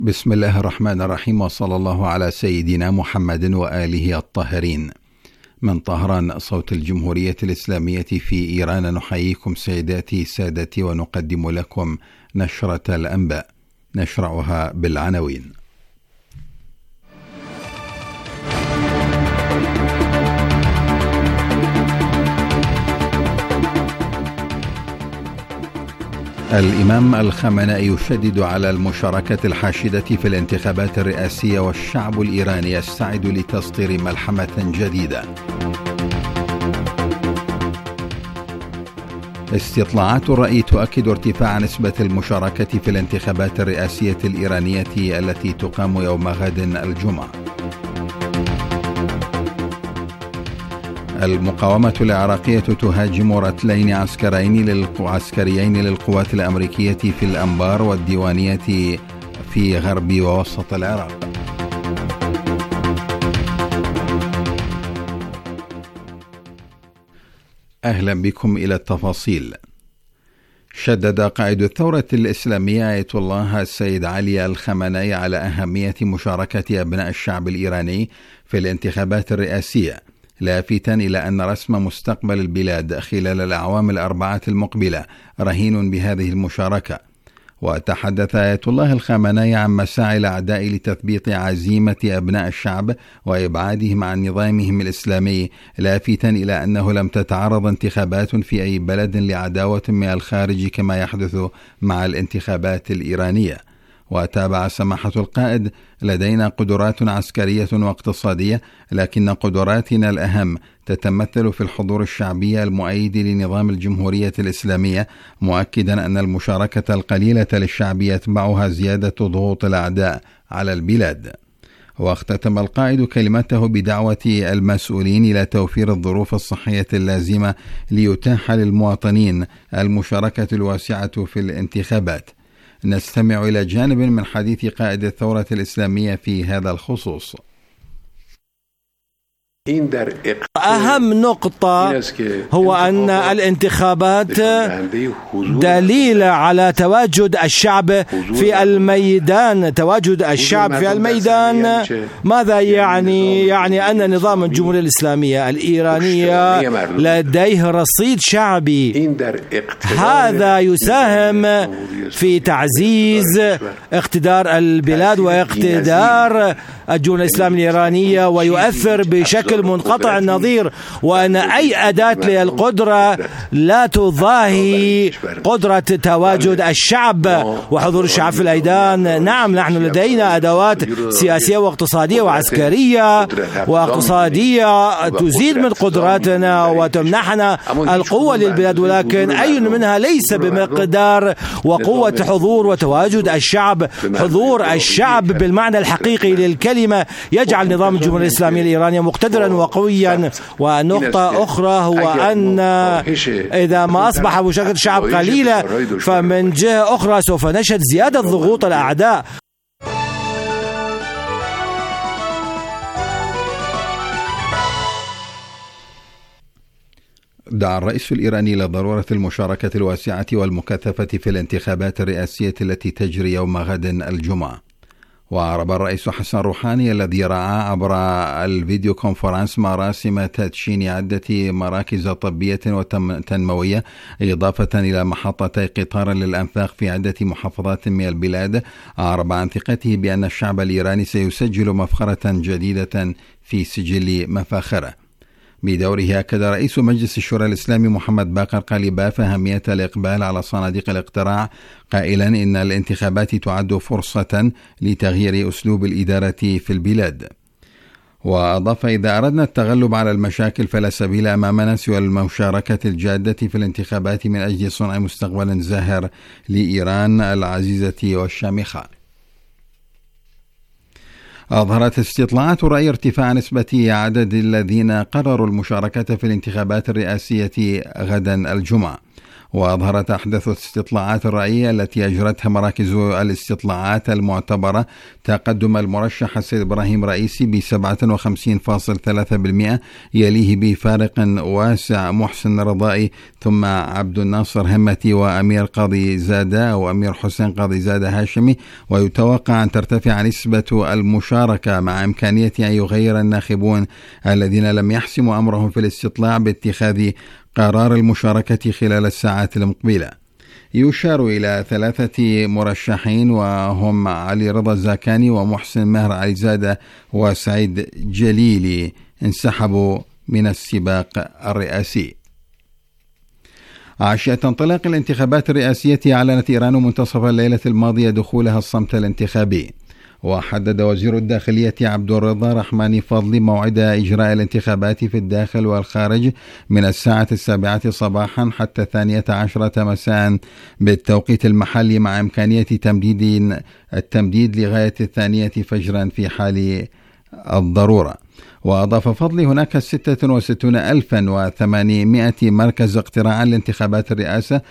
بسم الله الرحمن الرحيم، وصلى الله على سيدنا محمد وآله الطاهرين. من طهران، صوت الجمهورية الإسلامية في إيران، نحييكم سيداتي سادتي ونقدم لكم نشرة الأنباء، نشرعها بالعناوين. الإمام الخامنئي يشدد على المشاركة الحاشدة في الانتخابات الرئاسية، والشعب الإيراني يستعد لتسطير ملحمة جديدة. استطلاعات الرأي تؤكد ارتفاع نسبة المشاركة في الانتخابات الرئاسية الإيرانية التي تقام يوم غد الجمعة. المقاومة العراقية تهاجم رتلين عسكريين للقوات الأمريكية في الأنبار والديوانية في غرب ووسط العراق. أهلا بكم إلى التفاصيل. شدد قائد الثورة الإسلامية آية الله السيد علي الخامنئي على أهمية مشاركة أبناء الشعب الإيراني في الانتخابات الرئاسية، لافتا إلى أن رسم مستقبل البلاد خلال الأعوام الأربعة المقبلة رهين بهذه المشاركة. وتحدث آية الله الخامنئي عن مساعي الأعداء لتثبيط عزيمة أبناء الشعب وإبعادهم عن نظامهم الإسلامي، لافتا إلى أنه لم تتعرض انتخابات في أي بلد لعداوة من الخارج كما يحدث مع الانتخابات الإيرانية. وتابع سماحة القائد: لدينا قدرات عسكرية واقتصادية، لكن قدراتنا الأهم تتمثل في الحضور الشعبي المؤيد لنظام الجمهورية الإسلامية، مؤكدا أن المشاركة القليلة للشعب يتبعها زيادة ضغوط الأعداء على البلاد. واختتم القائد كلمته بدعوة المسؤولين إلى توفير الظروف الصحية اللازمة ليتاح للمواطنين المشاركة الواسعة في الانتخابات. نستمع إلى جانب من حديث قائد الثورة الإسلامية في هذا الخصوص. أهم نقطة هو أن الانتخابات دليل على تواجد الشعب في الميدان. تواجد الشعب في الميدان ماذا يعني؟ يعني أن نظام الجمهورية الإسلامية الإيرانية لديه رصيد شعبي. هذا يساهم في تعزيز اقتدار البلاد واقتدار الجمهورية الإسلامية الإيرانية، ويؤثر بشكل منقطع النظير، وأن أي أداة للقدرة لا تضاهي قدرة تواجد الشعب وحضور الشعب في الميدان. نعم، نحن لدينا أدوات سياسية واقتصادية وعسكرية واقتصادية تزيد من قدراتنا وتمنحنا القوة للبلاد، ولكن أي منها ليس بمقدار وقوة حضور وتواجد الشعب. حضور الشعب بالمعنى الحقيقي للكلمة يجعل نظام الجمهورية الإسلامية الإيرانية مقتدرا وقويا. ونقطة أخرى هو أن إذا ما أصبح مشاركة الشعب قليلة، فمن جهة أخرى سوف نشهد زيادة ضغوط الأعداء. دعا الرئيس الإيراني إلى ضرورة المشاركة الواسعة والمكثفة في الانتخابات الرئاسية التي تجري يوم غد الجمعة. وأعرب الرئيس حسن روحاني الذي رعى عبر الفيديو كونفرنس مراسم تدشين عدة مراكز طبية وتنموية، إضافة إلى محطتي قطار للأنفاق في عدة محافظات من البلاد، أعرب عن ثقته بأن الشعب الإيراني سيسجل مفخرة جديدة في سجل مفاخرة. بدوره أكد رئيس مجلس الشورى الإسلامي محمد باقر قليباف أهمية الإقبال على صناديق الاقتراع، قائلا إن الانتخابات تعد فرصة لتغيير أسلوب الإدارة في البلاد. وأضاف: إذا أردنا التغلب على المشاكل فلا سبيل أمامنا سوى المشاركة الجادة في الانتخابات من أجل صنع مستقبل زاهر لإيران العزيزة والشامخة. أظهرت استطلاعات الرأي ارتفاع نسبة عدد الذين قرروا المشاركة في الانتخابات الرئاسية غدا الجمعة. وأظهرت أحدث استطلاعات الرأي التي أجرتها مراكز الاستطلاعات المعتبرة تقدم المرشح السيد إبراهيم رئيسي ب 57.3%، يليه بفارق واسع محسن رضائي، ثم عبد الناصر همتي وأمير قاضي زادة أو أمير حسين قاضي زادة هاشمي. ويتوقع أن ترتفع نسبة المشاركة مع إمكانية أن يغير الناخبون الذين لم يحسموا أمرهم في الاستطلاع باتخاذ قرار المشاركة خلال الساعات المقبلة. يشار إلى 3 مرشحين وهم علي رضا الزاكاني ومحسن مهر علي زادة وسعيد جليلي انسحبوا من السباق الرئاسي. عشية انطلاق الانتخابات الرئاسية أعلنت إيران منتصف الليلة الماضية دخولها الصمت الانتخابي. وحدد وزير الداخلية عبد الرضا رحماني فضلي موعد إجراء الانتخابات في الداخل والخارج من الساعة 7 صباحا حتى 12 مساء بالتوقيت المحلي، مع إمكانية التمديد لغاية 2 فجرا في حال الضرورة. وأضاف فضلي هناك 66,800 مركز اقتراع لانتخابات الرئاسة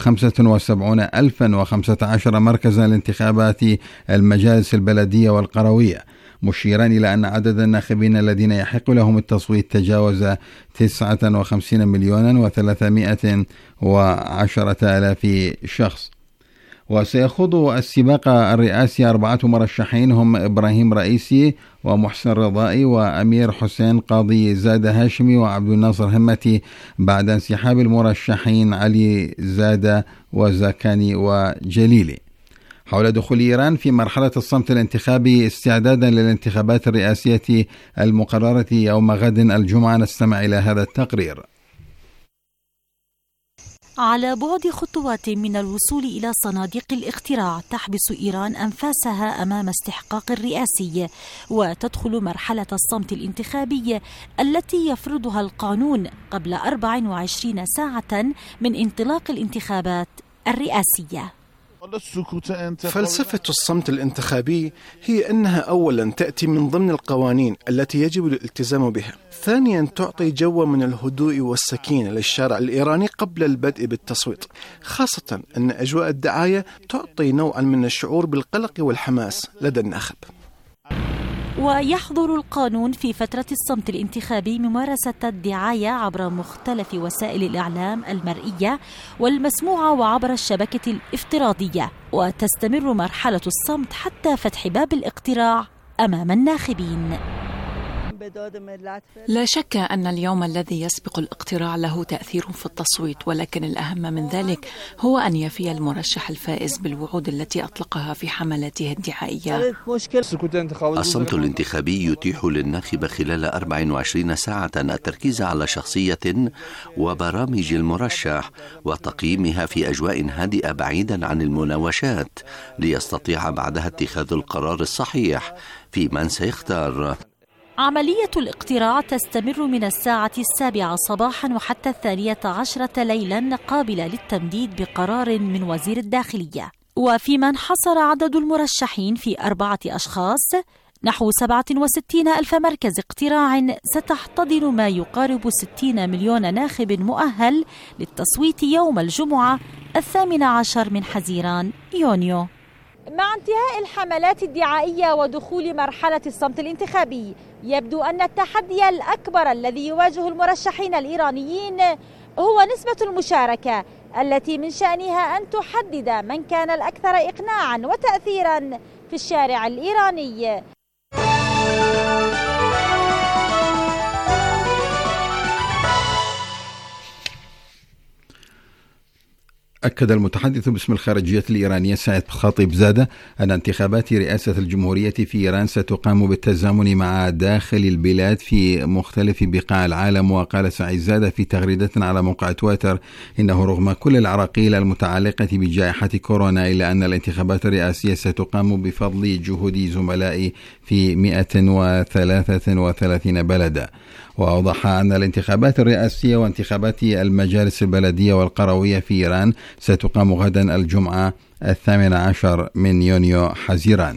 و75,015 مركزا لانتخابات المجالس البلدية والقروية، مشيرا إلى أن عدد الناخبين الذين يحق لهم التصويت تجاوز 59,310,000 شخص. وسيخوض السباق الرئاسي 4 مرشحين هم إبراهيم رئيسي ومحسن رضائي وأمير حسين قاضي زادة هاشمي وعبد الناصر همتي، بعد انسحاب المرشحين علي زادة وزاكاني وجليلي. حول دخول إيران في مرحلة الصمت الانتخابي استعدادا للانتخابات الرئاسية المقررة يوم غد الجمعة، نستمع إلى هذا التقرير. على بعد خطوات من الوصول إلى صناديق الاقتراع، تحبس إيران أنفاسها أمام استحقاق الرئاسي، وتدخل مرحلة الصمت الانتخابي التي يفرضها القانون قبل 24 ساعة من انطلاق الانتخابات الرئاسية. فلسفة الصمت الانتخابي هي أنها أولا تأتي من ضمن القوانين التي يجب الالتزام بها، ثانيا تعطي جو من الهدوء والسكينة للشارع الإيراني قبل البدء بالتصويت، خاصة أن أجواء الدعاية تعطي نوعا من الشعور بالقلق والحماس لدى الناخب. ويحظر القانون في فترة الصمت الانتخابي ممارسة الدعاية عبر مختلف وسائل الإعلام المرئية والمسموعة وعبر الشبكة الافتراضية، وتستمر مرحلة الصمت حتى فتح باب الاقتراع أمام الناخبين. لا شك أن اليوم الذي يسبق الاقتراع له تأثير في التصويت، ولكن الأهم من ذلك هو أن يفي المرشح الفائز بالوعود التي أطلقها في حملاته الدعائية. الصمت الانتخابي يتيح للناخب خلال 24 ساعة التركيز على شخصية وبرامج المرشح وتقييمها في أجواء هادئة بعيدا عن المناوشات، ليستطيع بعدها اتخاذ القرار الصحيح في من سيختار. عملية الاقتراع تستمر من الساعة 7 صباحا وحتى 12 ليلا، قابلة للتمديد بقرار من وزير الداخلية. وفيما انحصر عدد المرشحين في 4 أشخاص، نحو 67,000 مركز اقتراع ستحتضن ما يقارب 60 مليون ناخب مؤهل للتصويت يوم الجمعة 18 من حزيران يونيو. مع انتهاء الحملات الدعائية ودخول مرحلة الصمت الانتخابي، يبدو أن التحدي الأكبر الذي يواجه المرشحين الإيرانيين هو نسبة المشاركة التي من شأنها أن تحدد من كان الأكثر إقناعا وتأثيرا في الشارع الإيراني. أكد المتحدث باسم الخارجية الإيرانية سعيد خاطب زادة أن انتخابات رئاسة الجمهورية في إيران ستقام بالتزامن مع داخل البلاد في مختلف بقاع العالم. وقال سعيد زادة في تغريدة على موقع تويتر إنه رغم كل العراقيل المتعلقة بجائحة كورونا إلا أن الانتخابات الرئاسية ستقام بفضل جهود زملائي في 133 بلدا. وأوضح أن الانتخابات الرئاسية وانتخابات المجالس البلدية والقروية في إيران ستقام غدا الجمعة 18 من يونيو حزيران.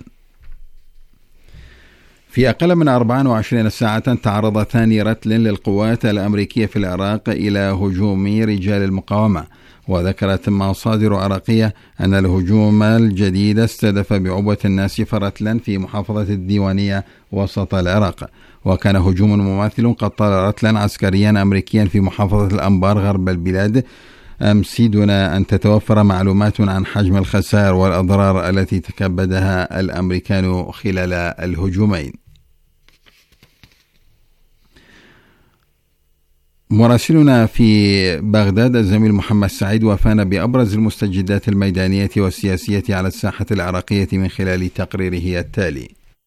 في أقل من 24 ساعة تعرض ثاني رتل للقوات الأمريكية في العراق إلى هجوم رجال المقاومة. وذكرت مصادر عراقية أن الهجوم الجديد استهدف بعبوة ناسفة رتلا في محافظة الديوانية وسط العراق، وكان هجوم مماثل قد طال رتلا عسكريا أمريكيا في محافظة الأنبار غرب البلاد أمس دون أن تتوفر معلومات عن حجم الخسائر والأضرار التي تكبدها الأمريكان خلال الهجومين. مراسلنا في بغداد الزميل محمد سعيد وفانا بأبرز المستجدات الميدانية والسياسية على الساحة العراقية من خلال تقريره التالي.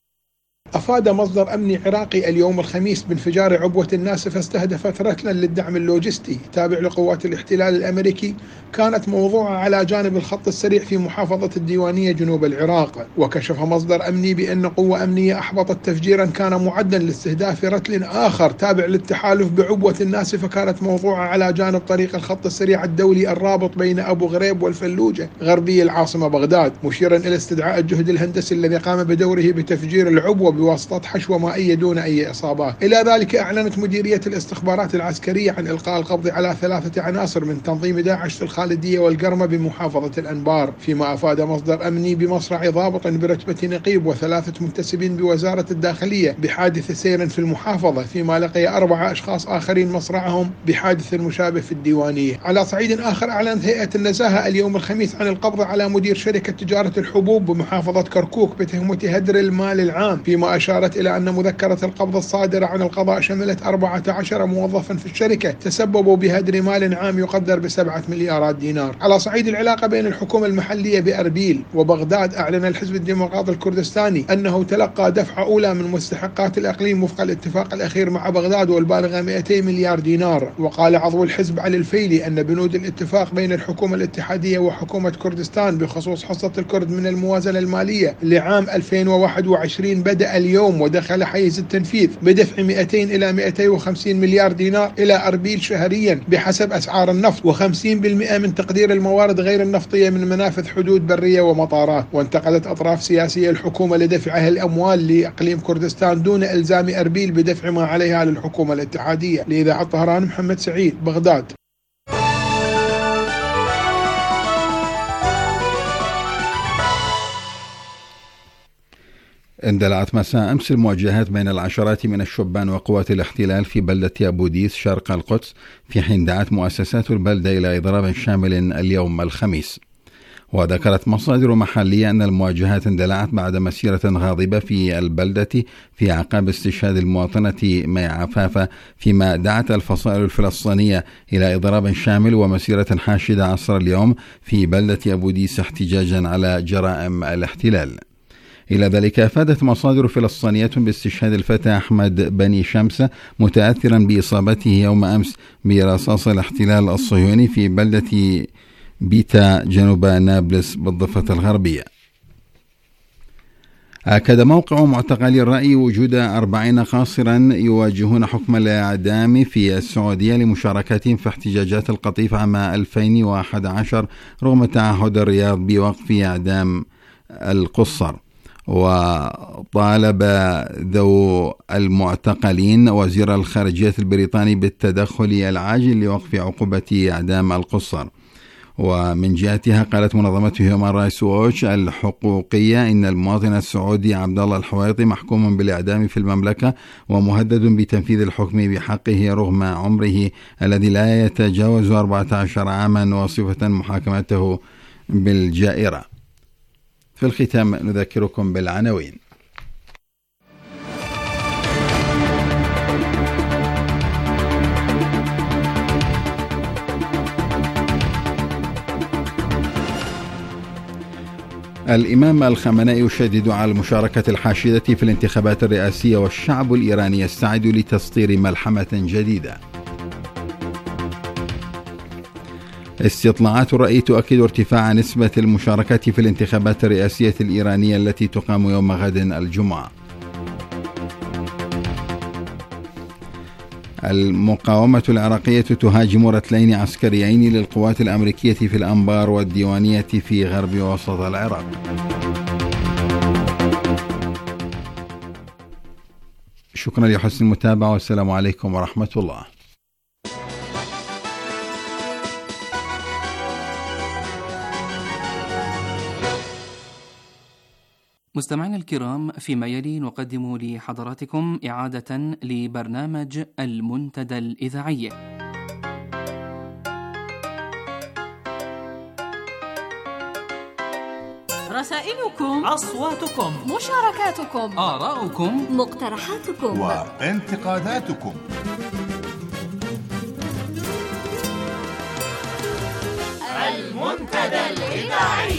أفاد مصدر أمني عراقي اليوم الخميس بانفجار عبوة ناسفة استهدفت رتلا للدعم اللوجستي تابع لقوات الاحتلال الأمريكي، كانت موضوعة على جانب الخط السريع في محافظة الديوانية جنوب العراق. وكشف مصدر أمني بأن قوة أمنية أحبطت تفجيرا كان معدا لاستهداف رتل آخر تابع للتحالف بعبوة ناسفة كانت موضوعة على جانب طريق الخط السريع الدولي الرابط بين أبو غريب والفلوجة غربي العاصمة بغداد، مشيرا إلى استدعاء الجهد الهندسي الذي قام بدوره بتفجير العبوة بواسطة حشوة مائية دون أي إصابات. إلى ذلك أعلنت مديرية الاستخبارات العسكرية عن إلقاء القبض على 3 عناصر من تنظيم داعش في الخالدية والقرمة بمحافظة الأنبار، فيما أفاد مصدر أمني بمصرع ضابط برتبة نقيب و3 منتسبين بوزارة الداخلية بحادث سير في المحافظة، فيما لقي 4 أشخاص آخرين مصرعهم بحادث مشابه في الديوانية. على صعيد آخر أعلنت هيئة النزاهة اليوم الخميس عن القبض على مدير شركة تجارة الحبوب بمحافظة كركوك بتهمة هدر المال العام، فيما أشارت إلى أن مذكرة القبض الصادرة عن القضاء شملت 14 موظفا في الشركة تسببوا بهدر مال عام يقدر ب7 مليارات دينار. على صعيد العلاقة بين الحكومة المحلية بأربيل وبغداد، أعلن الحزب الديمقراطي الكردستاني أنه تلقى دفعة أولى من مستحقات الإقليم وفق الاتفاق الأخير مع بغداد والبالغة 200 مليار دينار. وقال عضو الحزب علي الفيلي أن بنود الاتفاق بين الحكومة الاتحادية وحكومة كردستان بخصوص حصة الكرد من الموازنة المالية لعام 2021 بدأ اليوم ودخل حيز التنفيذ بدفع 200 إلى 250 مليار دينار إلى أربيل شهريا بحسب أسعار النفط، و50% من تقدير الموارد غير النفطية من منافذ حدود برية ومطارات. وانتقدت أطراف سياسية الحكومة لدفعها الأموال لإقليم كردستان دون إلزام أربيل بدفع ما عليها للحكومة الاتحادية. لإذاعة طهران محمد سعيد، بغداد. اندلعت مساء أمس المواجهات بين العشرات من الشبان وقوات الاحتلال في بلدة أبو ديس شرق القدس، في حين دعت مؤسسات البلدة إلى إضراب شامل اليوم الخميس. وذكرت مصادر محلية أن المواجهات اندلعت بعد مسيرة غاضبة في البلدة في أعقاب استشهاد المواطنة مي عفافة، فيما دعت الفصائل الفلسطينية إلى إضراب شامل ومسيرة حاشدة عصر اليوم في بلدة أبو ديس احتجاجا على جرائم الاحتلال. إلى ذلك أفادت مصادر فلسطينية باستشهاد الفتى أحمد بني شمسة متأثرا بإصابته يوم أمس برصاص الاحتلال الصهيوني في بلدة بيتا جنوب نابلس بالضفة الغربية. أكد موقع معتقلي الرأي وجود 40 قاصرا يواجهون حكم الإعدام في السعودية لمشاركتهم في احتجاجات القطيف عام 2011 رغم تعهد الرياض بوقف إعدام القصر. وطالب ذو المعتقلين وزير الخارجية البريطاني بالتدخل العاجل لوقف عقوبة إعدام القصر. ومن جهتها قالت منظمة هيومان رايتس ووتش الحقوقية إن المواطن السعودي عبد الله الحويطي محكوم بالإعدام في المملكة ومهدد بتنفيذ الحكم بحقه رغم عمره الذي لا يتجاوز 14 عاما وصفة محاكمته بالجائرة. في الختام نذكركم بالعناوين. الإمام الخامنئي يشدد على المشاركة الحاشدة في الانتخابات الرئاسية، والشعب الإيراني يستعد لتسطير ملحمة جديدة. استطلاعات الرأي تؤكد ارتفاع نسبة المشاركة في الانتخابات الرئاسية الإيرانية التي تقام يوم غد الجمعة. المقاومة العراقية تهاجم رتلين عسكريين للقوات الأمريكية في الأنبار والديوانية في غرب وسط العراق. شكرا لحسن المتابعة، والسلام عليكم ورحمة الله. مستمعينا الكرام، فيما يلي نقدم لحضراتكم إعادة لبرنامج المنتدى الإذاعي. رسائلكم، أصواتكم، مشاركاتكم، آراؤكم، مقترحاتكم وانتقاداتكم. المنتدى الإذاعي.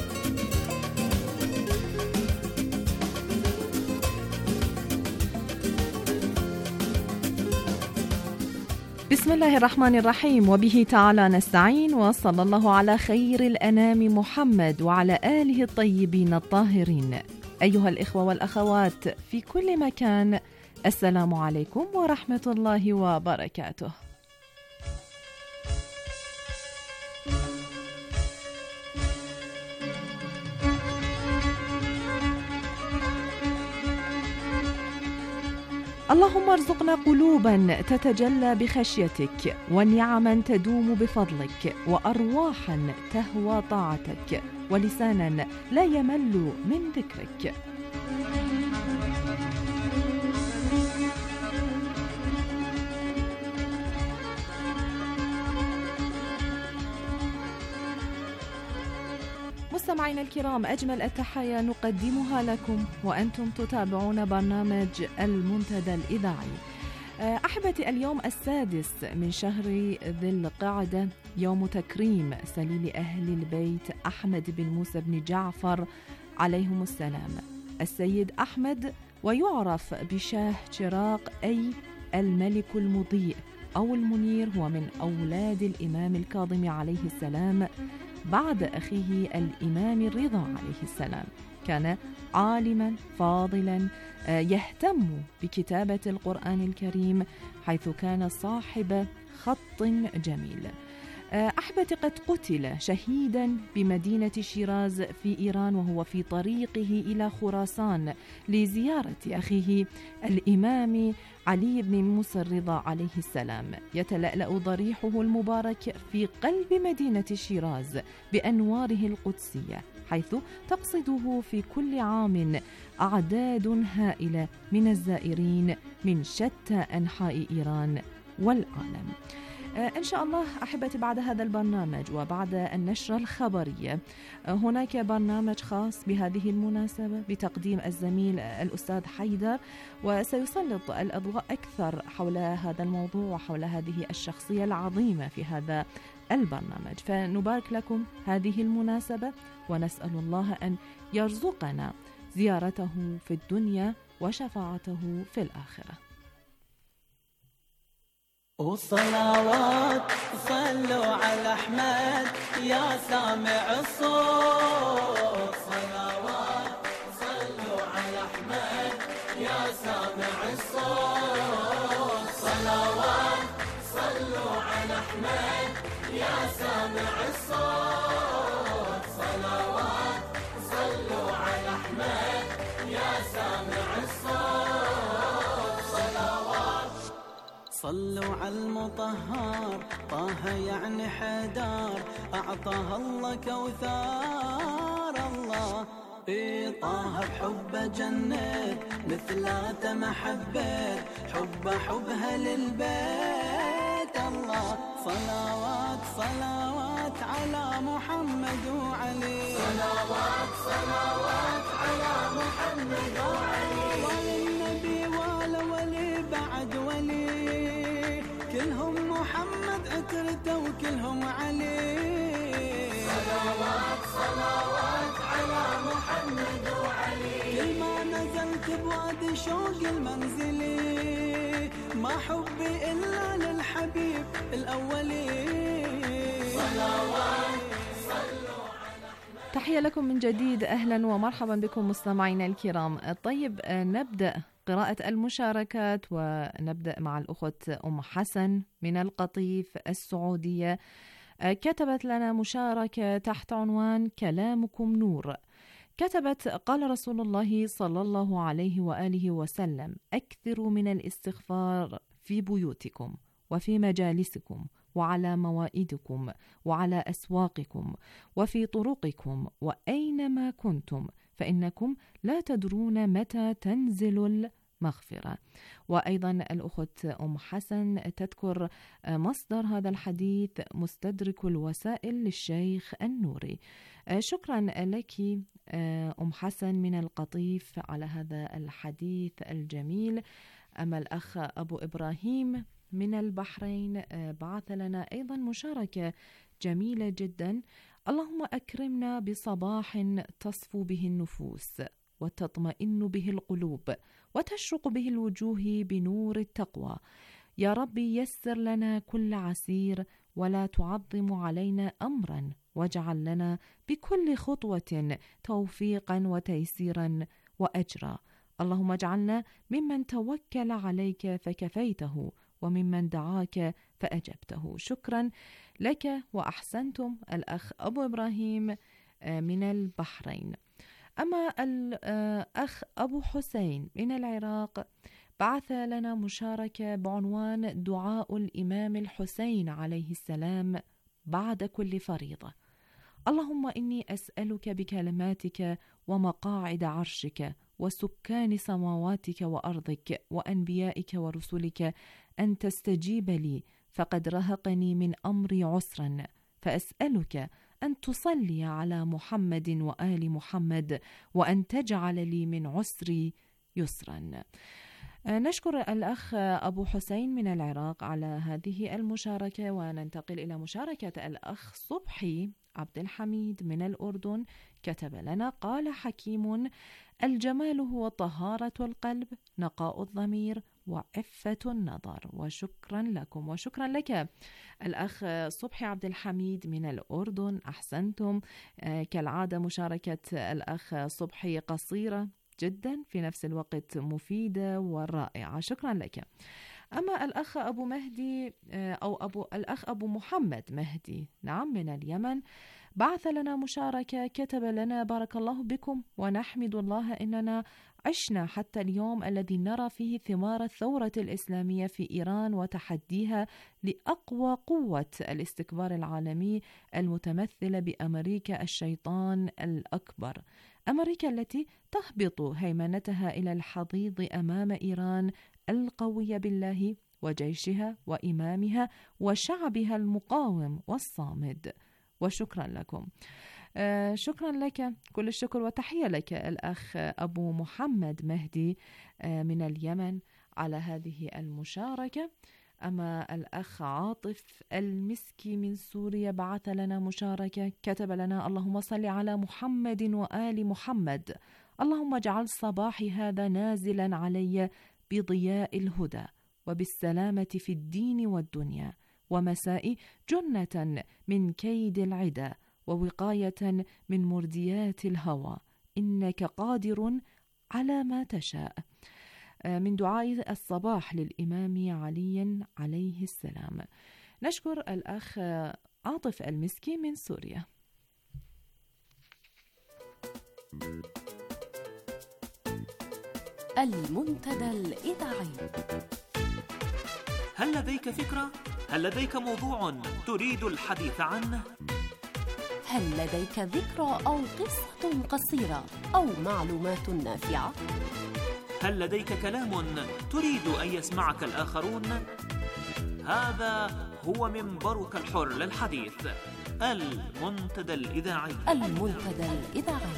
بسم الله الرحمن الرحيم، وبه تعالى نستعين، وصلى الله على خير الأنام محمد وعلى آله الطيبين الطاهرين. أيها الإخوة والأخوات في كل مكان، السلام عليكم ورحمة الله وبركاته. اللهم ارزقنا قلوبا تتجلى بخشيتك، ونعما تدوم بفضلك، وأرواحا تهوى طاعتك، ولسانا لا يمل من ذكرك. مستمعينا الكرام، أجمل التحايا نقدمها لكم وأنتم تتابعون برنامج المنتدى الإذاعي. أحبتي، اليوم 6 من شهر ذي القعدة، يوم تكريم سليل أهل البيت أحمد بن موسى بن جعفر عليهم السلام. السيد أحمد ويعرف بشاه شراق، أي الملك المضيء أو المنير، هو من أولاد الإمام الكاظم عليه السلام بعد أخيه الإمام الرضا عليه السلام. كان عالما فاضلا يهتم بكتابة القرآن الكريم، حيث كان صاحب خط جميل. أحبتي، قد قتل شهيدا بمدينة شيراز في إيران وهو في طريقه إلى خراسان لزيارة أخيه الإمام علي بن موسى الرضا عليه السلام. يتلألأ ضريحه المبارك في قلب مدينة شيراز بأنواره القدسية، حيث تقصده في كل عام أعداد هائلة من الزائرين من شتى أنحاء إيران والعالم. إن شاء الله أحبتي، بعد هذا البرنامج وبعد النشرة الخبرية هناك برنامج خاص بهذه المناسبة بتقديم الزميل الأستاذ حيدر، وسيسلط الأضواء أكثر حول هذا الموضوع وحول هذه الشخصية العظيمة في هذا البرنامج. فنبارك لكم هذه المناسبة، ونسأل الله أن يرزقنا زيارته في الدنيا وشفاعته في الآخرة. والصلوات صلوا على أحمد يا سامع الصوت. صلوات صلوا على أحمد يا سامع الصوت. صلوات صلوا على أحمد يا سامع الصوت. صلوات صلوا على أحمد يا سامع الصوت. صلوات صلوا على المطهر طه يعني حدار، أعطاها الله كوثار. الله طه بحبه جنة مثلاته ما حبيت، حبها للبيت. الله صلوات صلوات على محمد وعلي. صلوات صلوات على محمد وعلي. والنبي ولي بعد ولي، كلهم محمد عترته وكلهم علي. صلوات صلوات على محمد وعلي. كل ما نزلت بوادي شوق المنزلي، ما حبي إلا للحبيب الأولي. صلوات صلوا على. تحية لكم من جديد، أهلا ومرحبا بكم مستمعينا الكرام. طيب، نبدأ قراءة المشاركات، ونبدأ مع الأخت أم حسن من القطيف السعودية. كتبت لنا مشاركة تحت عنوان كلامكم نور. كتبت: قال رسول الله صلى الله عليه وآله وسلم: أكثروا من الاستغفار في بيوتكم وفي مجالسكم وعلى موائدكم وعلى أسواقكم وفي طرقكم وأينما كنتم، فإنكم لا تدرون متى تنزل المغفرة. وأيضا الأخت أم حسن تذكر مصدر هذا الحديث مستدرك الوسائل للشيخ النوري. شكرا لك أم حسن من القطيف على هذا الحديث الجميل. أما الأخ أبو إبراهيم من البحرين بعث لنا أيضا مشاركة جميلة جدا. اللهم أكرمنا بصباح تصفو به النفوس وتطمئن به القلوب وتشرق به الوجوه بنور التقوى. يا رب يسر لنا كل عسير ولا تعظم علينا أمرا، واجعل لنا بكل خطوة توفيقا وتيسيرا وأجرا. اللهم اجعلنا ممن توكل عليك فكفيته وممن دعاك فأجبته. شكرا لك وأحسنتم الأخ أبو إبراهيم من البحرين. أما الأخ أبو حسين من العراق بعث لنا مشاركة بعنوان دعاء الإمام الحسين عليه السلام بعد كل فريضة. اللهم إني أسألك بكلماتك ومقاعد عرشك وسكان سماواتك وأرضك وأنبيائك ورسلك أن تستجيب لي، فقد رهقني من أمري عسرا، فأسألك أن تصلي على محمد وآل محمد وأن تجعل لي من عسري يسرا. نشكر الأخ أبو حسين من العراق على هذه المشاركة، وننتقل إلى مشاركة الأخ صبحي عبد الحميد من الأردن. كتب لنا: قال حكيم: الجمال هو طهارة القلب، نقاء الضمير، وعفة النظر. وشكرا لكم. وشكرا لك الأخ صبحي عبد الحميد من الأردن، أحسنتم. كالعادة مشاركة الأخ صبحي قصيرة جدا في نفس الوقت مفيدة ورائعة. شكرا لك. أما الأخ أبو مهدي الأخ أبو محمد مهدي من اليمن بعث لنا مشاركة. كتب لنا: بارك الله بكم، ونحمد الله إننا عشنا حتى اليوم الذي نرى فيه ثمار الثورة الإسلامية في إيران وتحديها لأقوى قوة الاستكبار العالمي المتمثلة بأمريكا الشيطان الأكبر، أمريكا التي تهبط هيمنتها إلى الحضيض أمام إيران القوية بالله وجيشها وإمامها وشعبها المقاوم والصامد. وشكرا لكم. شكرا لك، كل الشكر وتحية لك الأخ أبو محمد مهدي من اليمن على هذه المشاركة. أما الأخ عاطف المسكي من سوريا بعث لنا مشاركة. كتب لنا: اللهم صل على محمد وآل محمد، اللهم اجعل صباحي هذا نازلا علي بضياء الهدى وبالسلامة في الدين والدنيا، ومسائي جنة من كيد العدا ووقاية من مرديات الهوى، إنك قادر على ما تشاء. من دعاء الصباح للإمام علي عليه السلام. نشكر الأخ عاطف المسكي من سوريا. المنتدى الإذاعي. هل لديك فكرة؟ هل لديك موضوع تريد الحديث عنه؟ هل لديك ذكرى أو قصة قصيرة أو معلومات نافعة؟ هل لديك كلام تريد أن يسمعك الآخرون؟ هذا هو منبرك الحر للحديث، المنتدى الإذاعي. المنتدى الإذاعي.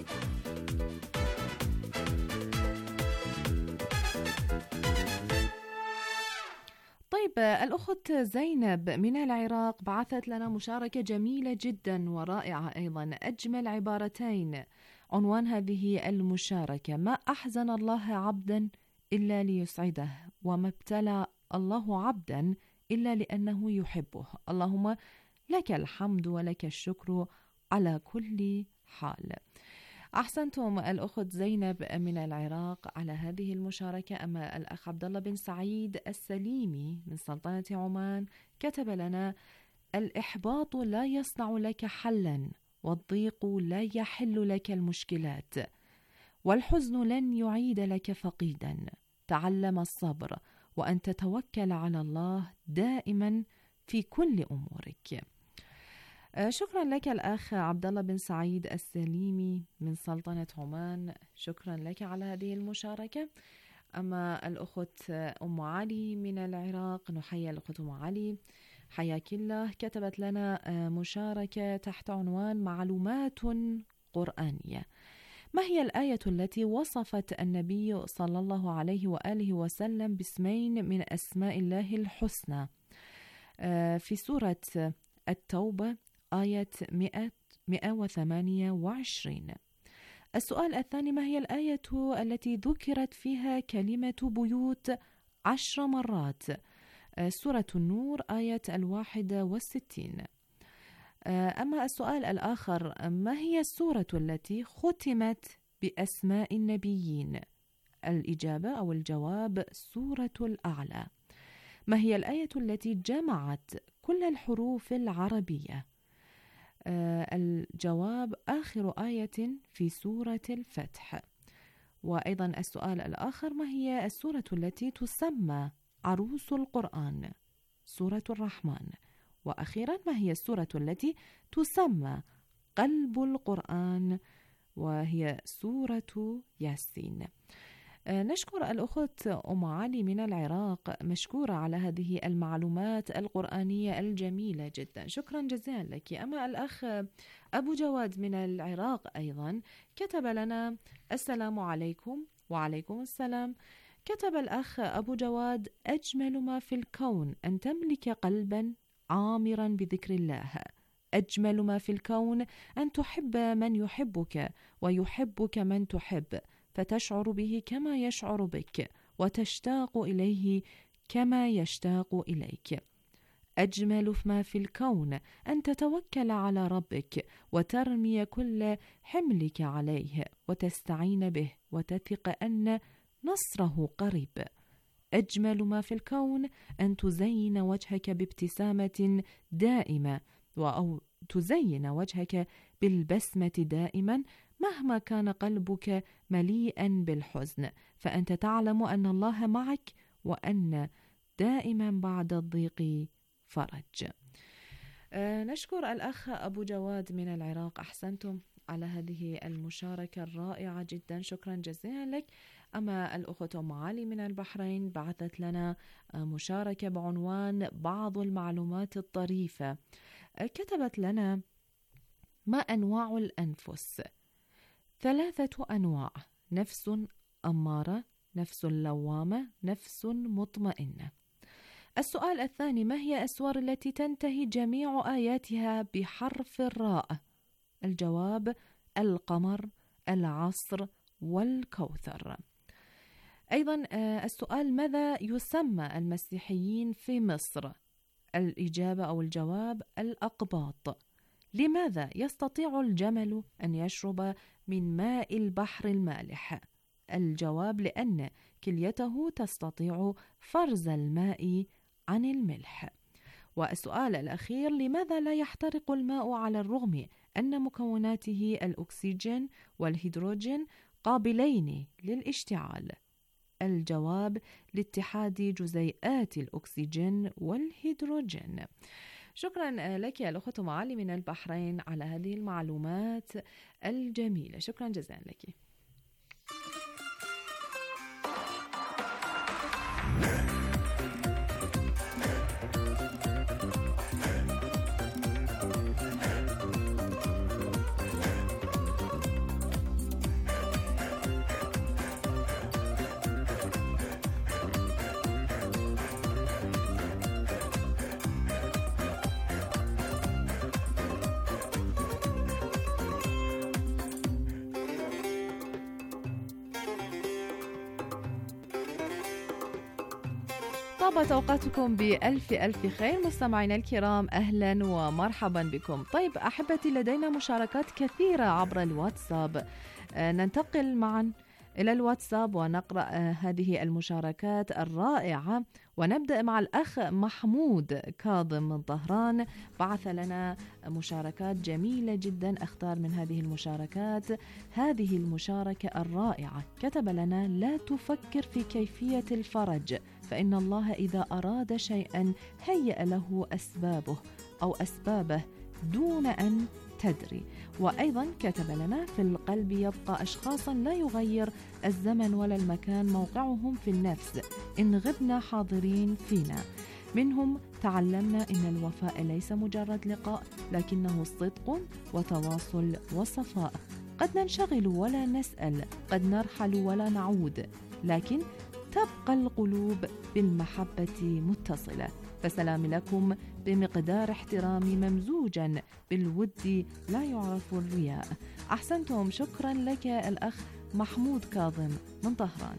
طيب، الأخت زينب من العراق بعثت لنا مشاركة جميلة جدا ورائعة أيضا، أجمل عبارتين. عنوان هذه المشاركة: ما أحزن الله عبدا إلا ليسعده، وما ابتلى الله عبدا إلا لأنه يحبه. اللهم لك الحمد ولك الشكر على كل حال. أحسنتم الأخت زينب من العراق على هذه المشاركة. أما الأخ عبد الله بن سعيد السليمي من سلطنة عمان كتب لنا: الإحباط لا يصنع لك حلا، والضيق لا يحل لك المشكلات، والحزن لن يعيد لك فقيدا. تعلم الصبر وأن تتوكل على الله دائما في كل أمورك. شكرا لك الأخ عبد الله بن سعيد السليمي من سلطنة عمان، شكرا لك على هذه المشاركة. أما الأخت أم علي من العراق، نحيي الأخت أم علي، حياك الله. كتبت لنا مشاركة تحت عنوان معلومات قرآنية. ما هي الآية التي وصفت النبي صلى الله عليه وآله وسلم باسمين من أسماء الله الحسنى؟ في سورة التوبة آية 128. السؤال الثاني: ما هي الآية التي ذكرت فيها كلمة بيوت 10 مرات؟ سورة النور آية 61. أما السؤال الآخر: ما هي السورة التي ختمت بأسماء النبيين؟ الإجابة أو الجواب سورة الأعلى. ما هي الآية التي جمعت كل الحروف العربية؟ الجواب آخر آية في سورة الفتح. وأيضا السؤال الآخر: ما هي السورة التي تسمى عروس القرآن؟ سورة الرحمن. وأخيرا: ما هي السورة التي تسمى قلب القرآن؟ وهي سورة ياسين. نشكر الأخت أم علي من العراق، مشكورة على هذه المعلومات القرآنية الجميلة جدا، شكرا جزيلا لك. أما الأخ أبو جواد من العراق أيضا كتب لنا: السلام عليكم. وعليكم السلام. كتب الأخ أبو جواد: أجمل ما في الكون أن تملك قلبا عامرا بذكر الله. أجمل ما في الكون أن تحب من يحبك ويحبك من تحب، فتشعر به كما يشعر بك وتشتاق إليه كما يشتاق إليك. أجمل ما في الكون أن تتوكل على ربك وترمي كل حملك عليه وتستعين به وتثق أن نصره قريب. أجمل ما في الكون أن تزين وجهك بابتسامة دائمة أو تزين وجهك بالبسمة دائما مهما كان قلبك مليئا بالحزن، فأنت تعلم أن الله معك وأن دائما بعد الضيق فرج. نشكر الأخ أبو جواد من العراق، أحسنتم على هذه المشاركة الرائعة جدا، شكرا جزيلا لك. أما الأخت أم علي من البحرين بعثت لنا مشاركة بعنوان بعض المعلومات الطريفة. كتبت لنا: ما أنواع الأنفس؟ 3 أنواع: نفس أمارة، نفس لوامة، نفس مطمئنة. السؤال الثاني: ما هي السور التي تنتهي جميع آياتها بحرف الراء؟ الجواب: القمر، العصر، والكوثر. أيضا السؤال: ماذا يسمى المسيحيين في مصر؟ الإجابة أو الجواب: الأقباط. لماذا يستطيع الجمل أن يشرب من ماء البحر المالح؟ الجواب: لأن كليته تستطيع فرز الماء عن الملح. والسؤال الأخير: لماذا لا يحترق الماء على الرغم أن مكوناته الأكسجين والهيدروجين قابلين للاشتعال؟ الجواب: لاتحاد جزيئات الأكسجين والهيدروجين. شكرا لك يا الأخت أم علي من البحرين على هذه المعلومات الجميلة، شكرا جزيلا لك. طابت أوقاتكم بألف ألف خير مستمعينا الكرام، أهلا ومرحبا بكم. طيب أحبتي، لدينا مشاركات كثيرة عبر الواتساب، ننتقل معا إلى الواتساب ونقرأ هذه المشاركات الرائعة، ونبدأ مع الأخ محمود كاظم من طهران، بعث لنا مشاركات جميلة جدا، أختار من هذه المشاركات هذه المشاركة الرائعة. كتب لنا: لا تفكر في كيفية الفرج، فإن الله إذا أراد شيئا هيأ له أسبابه أو أسبابه دون أن تدري. وأيضا كتب لنا: في القلب يبقى أشخاصا لا يغير الزمن ولا المكان موقعهم في النفس إن غبنا حاضرين فينا. منهم تعلمنا إن الوفاء ليس مجرد لقاء، لكنه صدق وتواصل وصفاء. قد ننشغل ولا نسأل، قد نرحل ولا نعود، لكن تبقى القلوب بالمحبة متصلة. فسلام لكم بمقدار احترامي ممزوجا بالود لا يعرف الرياء. أحسنتم. شكرا لك الأخ محمود كاظم من طهران.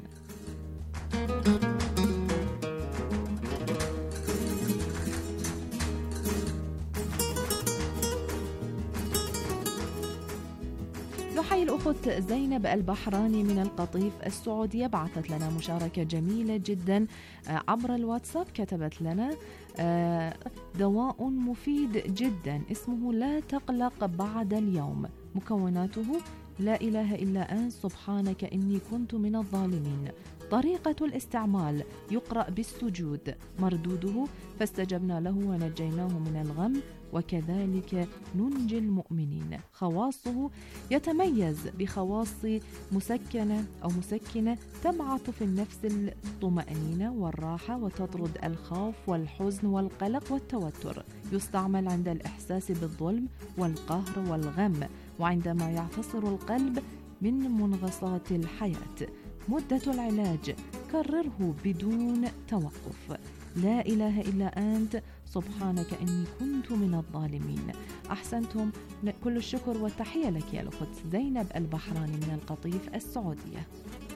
نحيي الأخت زينب البحراني من القطيف السعودية، بعثت لنا مشاركة جميلة جدا عبر الواتساب. كتبت لنا: دواء مفيد جدا اسمه لا تقلق بعد اليوم، مكوناته لا إله إلا أنت سبحانك إني كنت من الظالمين. طريقة الاستعمال: يقرأ بالسجود، مردوده فاستجبنا له ونجيناه من الغم وكذلك ننجي المؤمنين. خواصه: يتميز بخواص مسكنة تبعث في النفس الطمأنينة والراحة وتطرد الخوف والحزن والقلق والتوتر. يستعمل عند الإحساس بالظلم والقهر والغم، وعندما يعتصر القلب من منغصات الحياة. مدة العلاج: كرره بدون توقف. لا إله إلا أنت سبحانك إني كنت من الظالمين. أحسنتم. كل الشكر والتحية لك يا الأخت زينب البحراني من القطيف السعودية.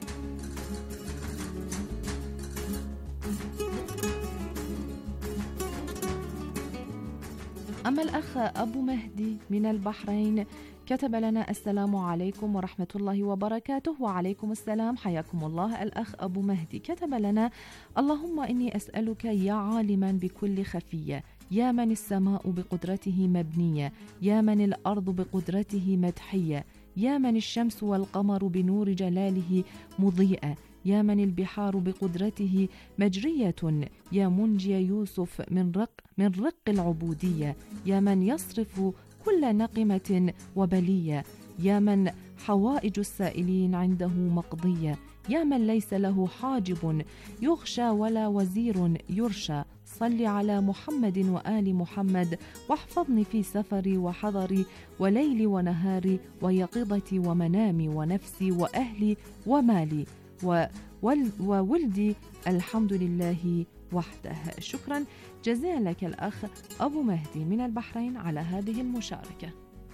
أما الأخ أبو مهدي من البحرين كتب لنا: السلام عليكم ورحمة الله وبركاته. وعليكم السلام، حياكم الله الأخ أبو مهدي. كتب لنا: اللهم إني أسألك يا عالما بكل خفية، يا من السماء بقدرته مبنية، يا من الأرض بقدرته مدحية، يا من الشمس والقمر بنور جلاله مضيئة، يا من البحار بقدرته مجرية، يا منجي يوسف من رق العبودية، يا من يصرف كل نقمة وبلية، يا من حوائج السائلين عنده مقضية، يا من ليس له حاجب يغشى ولا وزير يرشى. صل على محمد وآل محمد، واحفظني في سفري وحضري وليلي ونهاري ويقظتي ومنامي ونفسي وأهلي ومالي وولدي، الحمد لله وحده. شكرا جزيلا لك الأخ أبو مهدي من البحرين على هذه المشاركة.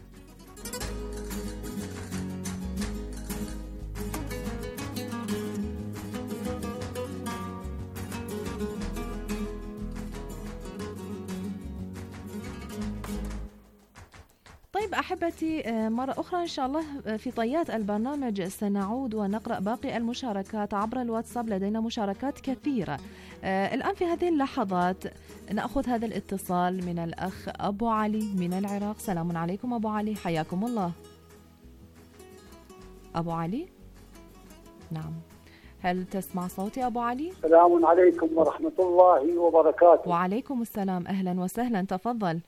طيب أحبتي، مرة أخرى إن شاء الله في طيات البرنامج سنعود ونقرأ باقي المشاركات عبر الواتساب. لدينا مشاركات كثيرة. الآن في هذه اللحظات نأخذ هذا الاتصال من الأخ أبو علي من العراق. سلام عليكم أبو علي، حياكم الله. أبو علي، نعم، هل تسمع صوتي أبو علي؟ السلام عليكم ورحمة الله وبركاته. وعليكم السلام، أهلا وسهلا، تفضل.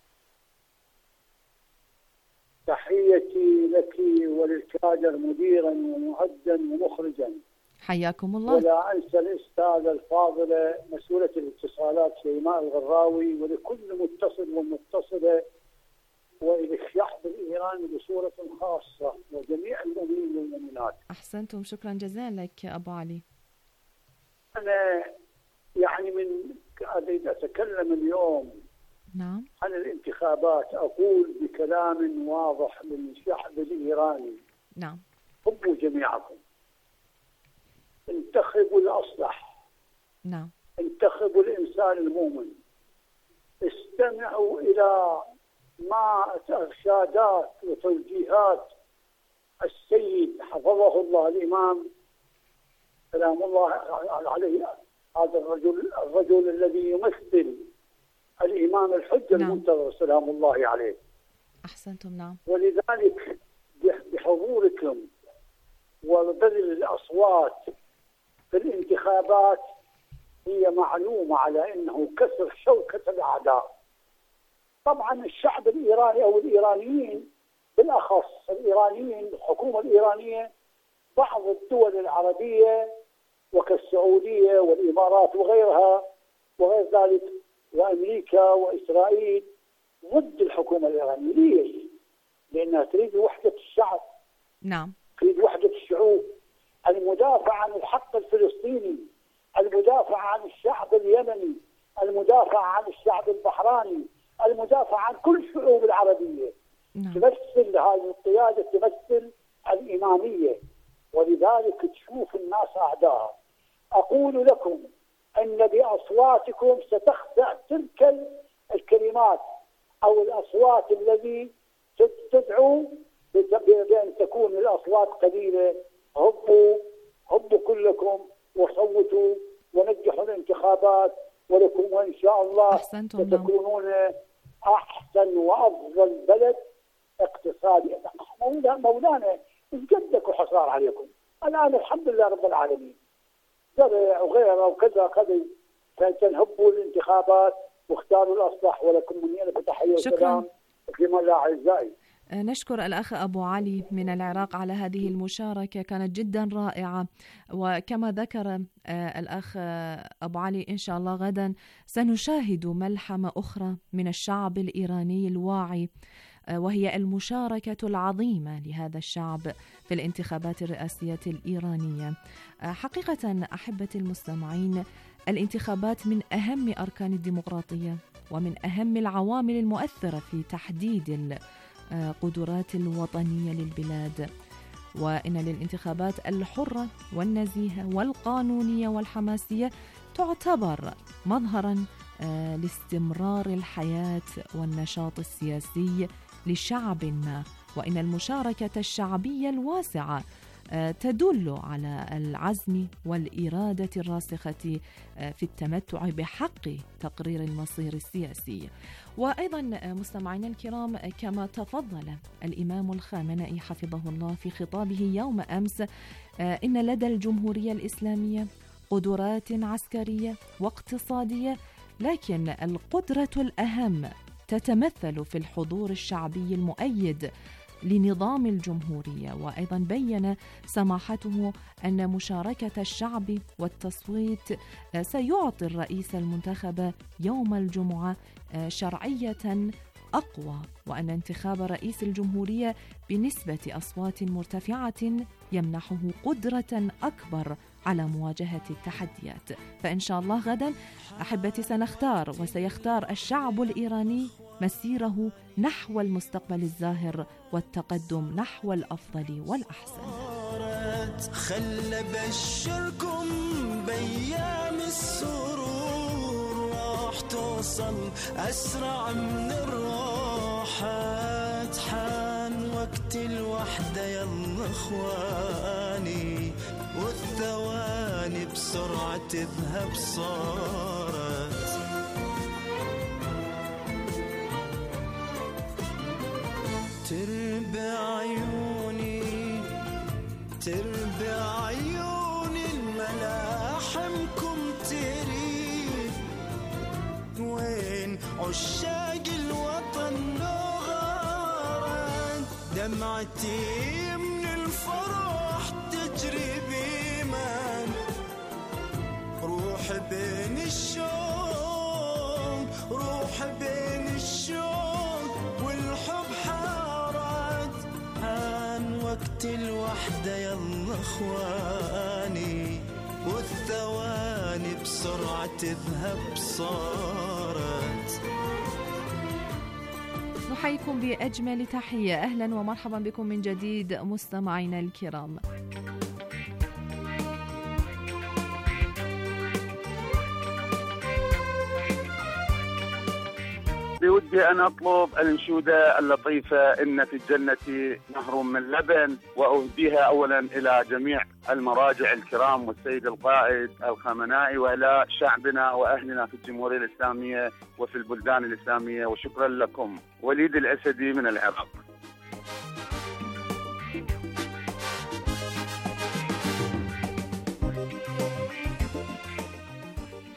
تحيتي لك وللكادر مديرا ومعدا ومخرجا، حياكم الله. ولا أنسى الأستاذة الفاضلة مسؤولة الاتصالات شيماء الغراوي، ولكل متصل ومتصلة، وإلى الشعب الإيراني بصورة خاصة، وجميع المؤمنين والمؤمنات. أحسنتم، شكرا جزيلا لك أبو علي. أنا يعني من أريد أتكلم اليوم نعم عن الانتخابات، أقول بكلام واضح للشعب الإيراني: نعم، حبوا جميعكم، انتخبوا الأصلح، نعم، انتخبوا الإنسان المؤمن، استمعوا إلى ما إرشادات وتوجيهات السيد حفظه الله الإمام سلام الله عليه، هذا الرجل الذي يمثل الإمام الحجة نعم. المنتظر سلام الله عليه. أحسنتم، نعم. ولذلك بحضوركم وبذل الأصوات في الانتخابات هي معلومة على أنه كسر شوكة الأعداء، طبعا الشعب الإيراني أو الإيرانيين بالأخص الإيرانيين، الحكومة الإيرانية، بعض الدول العربية وكالسعودية والإمارات وغيرها وغير ذلك وأمريكا وإسرائيل ضد الحكومة الإيرانية. ليش؟ لأنها تريد وحدة الشعب. نعم. تريد وحدة الشعوب، المدافع عن الحق الفلسطيني، المدافع عن الشعب اليمني، المدافع عن الشعب البحراني، المدافع عن كل الشعوب العربية. تمثل هذه القيادة، تمثل الإمامية، ولذلك تشوف الناس أعداء. أقول لكم أن بأصواتكم ستخدع تلك الكلمات أو الأصوات الذي تدعو بأن تكون الأصوات قليلة. هبوا كلكم وصوتوا ونجحوا الانتخابات، ولكم وإن شاء الله ستكونون أحسن وأفضل بلد اقتصادي. مولانا جدك وحصار عليكم الآن، الحمد لله رب العالمين، زرع وغيره وكذا فنهبوا الانتخابات واختاروا الأصلح، ولكم مني ألف تحية وسلام في مولى أعزائي. نشكر الأخ أبو علي من العراق على هذه المشاركة، كانت جدا رائعة. وكما ذكر الأخ أبو علي، إن شاء الله غدا سنشاهد ملحمة أخرى من الشعب الإيراني الواعي، وهي المشاركة العظيمة لهذا الشعب في الانتخابات الرئاسية الإيرانية. حقيقة أحبتي المستمعين، الانتخابات من أهم أركان الديمقراطية ومن أهم العوامل المؤثرة في تحديد القدرات الوطنية للبلاد، وإن للانتخابات الحرة والنزيهة والقانونية والحماسية تعتبر مظهرا لاستمرار الحياة والنشاط السياسي لشعب ما، وإن المشاركة الشعبية الواسعة تدل على العزم والإرادة الراسخة في التمتع بحق تقرير المصير السياسي. وأيضا مستمعينا الكرام، كما تفضل الإمام الخامنئي حفظه الله في خطابه يوم أمس، إن لدى الجمهورية الإسلامية قدرات عسكرية واقتصادية، لكن القدرة الأهم تتمثل في الحضور الشعبي المؤيد لنظام الجمهورية. وأيضا بيّن سماحته أن مشاركة الشعب والتصويت سيعطي الرئيس المنتخب يوم الجمعة شرعية أقوى، وأن انتخاب رئيس الجمهورية بنسبة أصوات مرتفعة يمنحه قدرة أكبر على مواجهة التحديات. فإن شاء الله غدا أحبتي سنختار وسيختار الشعب الإيراني مسيره نحو المستقبل الزاهر والتقدم نحو الأفضل والأحسن. خل بشركم بأيام السرور، راح توصل أسرع من الراحات، حان وقت الوحدة يلا إخواني، والثواني بسرعة تذهب صارت. تربع عيوني الملاحمكم تريد، وين عشاق الوطن نغارا، دمعتي من الفرح تجري بيمان، روح بين الشوق، روح بين الشوق والحب حارات، عن وقت الوحدة يلا اخواني، والثواني بسرعة تذهب صارت. نحييكم بأجمل تحية، أهلا ومرحبا بكم من جديد مستمعينا الكرام. بودي أن أطلب الأنشودة اللطيفة إن في الجنة نهر من لبن، وأهديها أولا إلى جميع المراجع الكرام والسيد القائد الخامنائي، وإلى شعبنا وأهلنا في الجمهورية الإسلامية وفي البلدان الإسلامية. وشكرا لكم. وليد الأسدي من العراق.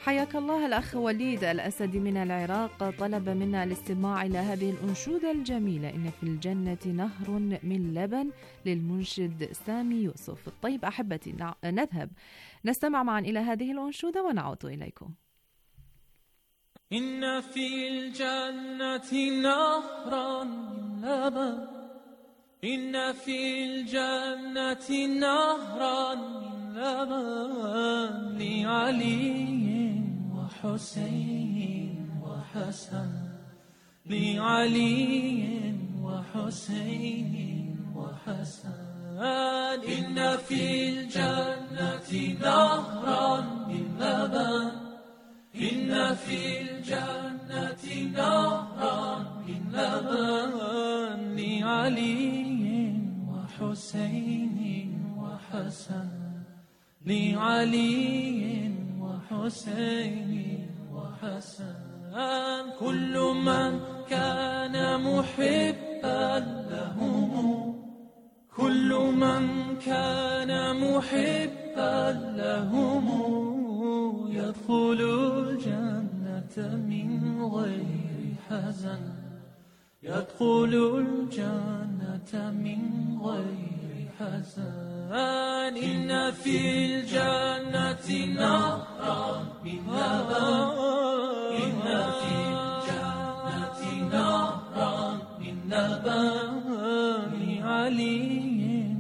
حياك الله. الأخ وليد الأسدي من العراق طلب منا الاستماع إلى هذه الأنشودة الجميلة: إن في الجنة نهر من لبن، للمنشد سامي يوسف. طيب أحبتي، نذهب نستمع معا إلى هذه الأنشودة ونعود إليكم. إن في الجنة نهرا من لبن، إن في الجنة نهرا من لبن، لعلي وحسين وحسن، لعلي وحسين وحسن. إن في الجنة نهرا من لبن، إن في الجنة نهرا من لبن، لعلي وحسين وحسن، لعلي وحسين وحسن. كل من كان محبا لهم، كل من كان محبا لهم، يدخل الجنة من غير حزن، يدخل الجنة من غير حزن. إن في الجنة نهرا من لبن، إن في الجنة نهرا من لبن، لعلي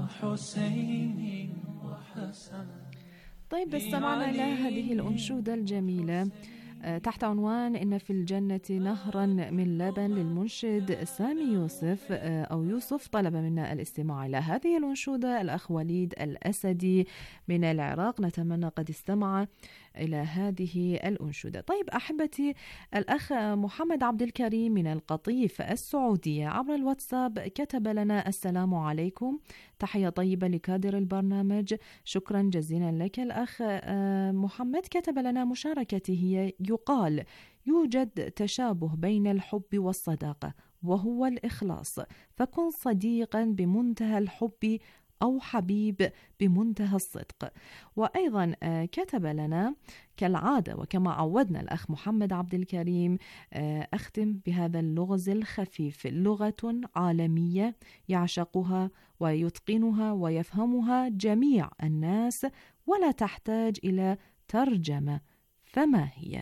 وحسين وحسن. طيب، استمعنا إلى هذه الأنشودة الجميلة تحت عنوان إن في الجنة نهرا من لبن، للمنشد سامي يوسف أو يوسف. طلب منا الاستماع إلى هذه الأنشودة الأخ وليد الأسدي من العراق. نتمنى قد استمع إلى هذه الأنشودة. طيب أحبتي، الأخ محمد عبد الكريم من القطيف السعودية عبر الواتساب كتب لنا: السلام عليكم، تحية طيبة لكادر البرنامج. شكرا جزيلا لك الأخ محمد. كتب لنا مشاركته: يقال يوجد تشابه بين الحب والصداقة، وهو الإخلاص، فكن صديقا بمنتهى الحب أو حبيب بمنتهى الصدق. وأيضا كتب لنا كالعادة وكما عودنا الأخ محمد عبد الكريم: أختم بهذا اللغز الخفيف، لغة عالمية يعشقها ويتقنها ويفهمها جميع الناس ولا تحتاج إلى ترجمة، فما هي؟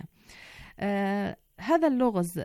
هذا اللغز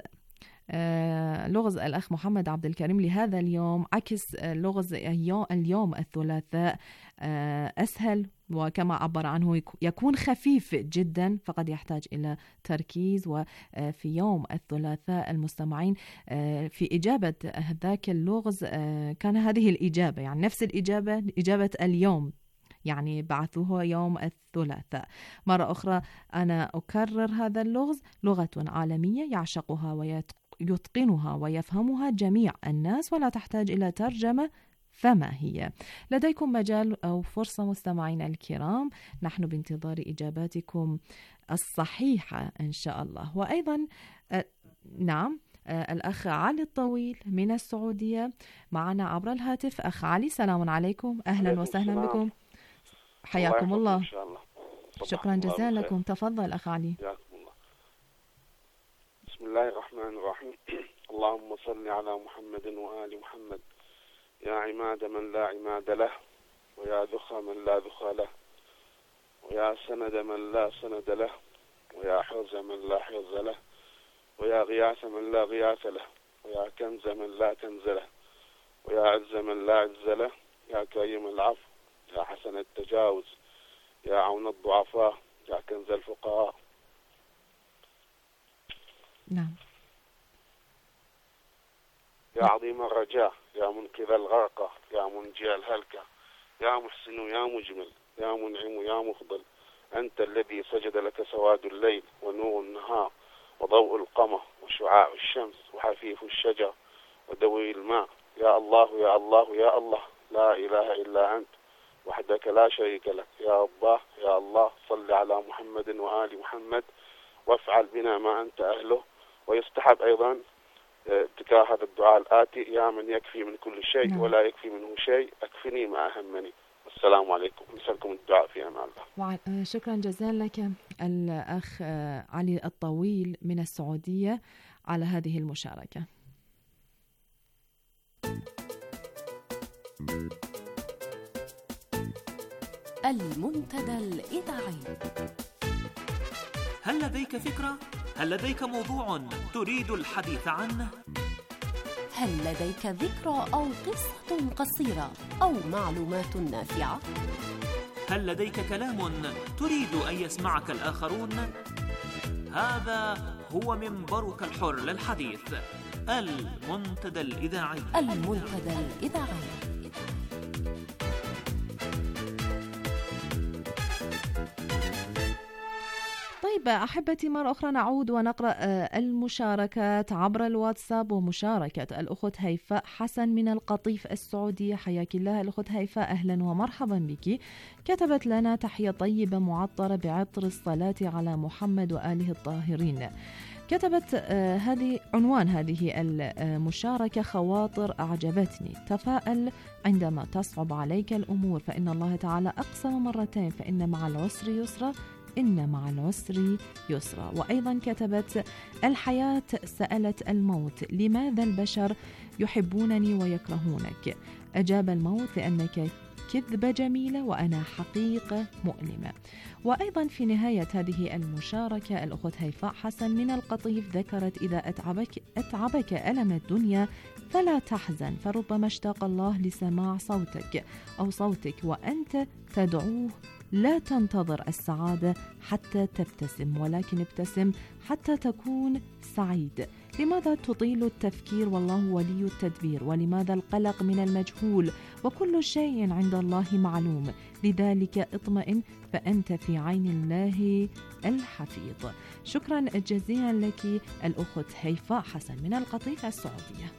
لغز الأخ محمد عبد الكريم لهذا اليوم عكس لغز اليوم الثلاثاء، أسهل، وكما عبر عنه يكون خفيف جدا، فقد يحتاج إلى تركيز. وفي يوم الثلاثاء المستمعين في إجابة ذاك اللغز كان هذه الإجابة، يعني نفس الإجابة، إجابة اليوم، يعني بعثوه يوم الثلاثاء. مرة أخرى أنا أكرر هذا اللغز: لغة عالمية يعشقها ويتقنها ويفهمها جميع الناس ولا تحتاج إلى ترجمة، فما هي؟ لديكم مجال أو فرصة مستمعين الكرام، نحن بانتظار إجاباتكم الصحيحة إن شاء الله. وأيضا نعم، الأخ علي الطويل من السعودية معنا عبر الهاتف. أخ علي، سلام عليكم، أهلا وسهلا بكم، حياكم الله. إن شاء الله. شكرا جزيلا لكم. تفضل أخ علي. الله. بسم الله الرحمن الرحيم. اللهم صل على محمد وآل محمد. يا عماد من لا عماد له، ويا ذخى من لا ذخى له، ويا سند من لا سند له، ويا حرز من لا حرز له، ويا غياث من لا غياث له، ويا كنز من لا كنز له، ويا عز من لا عز له، يا كريم العفو، يا حسن التجاوز، يا عون الضعفاء، يا كنز الفقراء. نعم. يا عظيم الرجاء، يا منقذ الغرقى، يا منجي الهلكة، يا محسن يا مجمل، يا منعم يا مفضل. أنت الذي سجد لك سواد الليل ونور النهار وضوء القمر وشعاع الشمس وحفيف الشجر ودوي الماء. يا الله يا الله يا الله، لا إله إلا أنت وحدك لا شريك لك. يا الله يا الله، صل على محمد وآل محمد وافعل بنا ما أنت أهله. ويستحب أيضا تكرار هذا الدعاء الآتي: يا من يكفي من كل شيء ولا يكفي منه شيء، أكفني ما أهمني. السلام عليكم، نسألكم الدعاء في أمان الله. شكرا جزيلا لك الأخ علي الطويل من السعودية على هذه المشاركة. المنتدى الإذاعي. هل لديك فكرة؟ هل لديك موضوع تريد الحديث عنه؟ هل لديك ذكرى أو قصة قصيرة أو معلومات نافعة؟ هل لديك كلام تريد أن يسمعك الآخرون؟ هذا هو منبرك الحر للحديث، المنتدى الإذاعي. المنتدى الإذاعي. طيب أحبتي، مرة أخرى نعود ونقرأ المشاركات عبر الواتساب، ومشاركة الأخت هيفاء حسن من القطيف السعودية. حياك الله الأخت هيفاء، أهلا ومرحبا بك. كتبت لنا تحية طيبة معطرة بعطر الصلاة على محمد وآله الطاهرين. كتبت عنوان هذه المشاركة: خواطر أعجبتني. تفاءل عندما تصعب عليك الأمور، فإن الله تعالى أقسم مرتين: فإن مع العسر يسرا، إن مع العسر يسرا. وأيضا كتبت: الحياة سألت الموت: لماذا البشر يحبونني ويكرهونك؟ أجاب الموت: لأنك كذبة جميلة وأنا حقيقة مؤلمة. وأيضا في نهاية هذه المشاركة الأخت هيفاء حسن من القطيف ذكرت: إذا أتعبك ألم الدنيا فلا تحزن، فربما اشتاق الله لسماع صوتك أو صوتك وأنت تدعوه. لا تنتظر السعادة حتى تبتسم، ولكن ابتسم حتى تكون سعيد. لماذا تطيل التفكير والله ولي التدبير؟ ولماذا القلق من المجهول؟ وكل شيء عند الله معلوم، لذلك اطمئن فأنت في عين الله الحفيظ. شكرا جزيلا لك الأخت هيفاء حسن من القطيف السعودية.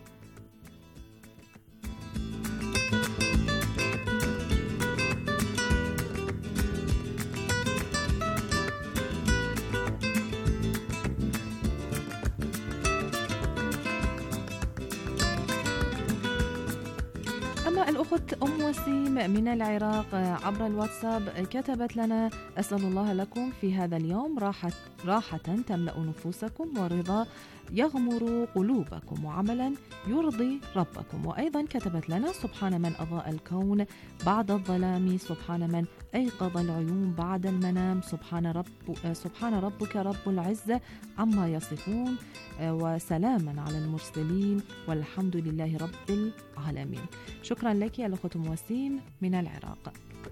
الأخت أم وسيم من العراق عبر الواتساب كتبت لنا: أسأل الله لكم في هذا اليوم راحة تملأ نفوسكم، ورضا يغمر قلوبكم، وعملا يرضي ربكم. وأيضا كتبت لنا: سبحان من أضاء الكون بعد الظلام، سبحان من أيقظ العيون بعد المنام، سبحان ربك رب العزة عما يصفون، وسلاما على المرسلين، والحمد لله رب العالمين. شكرا لك يا الأخت أم وسيم من العراق.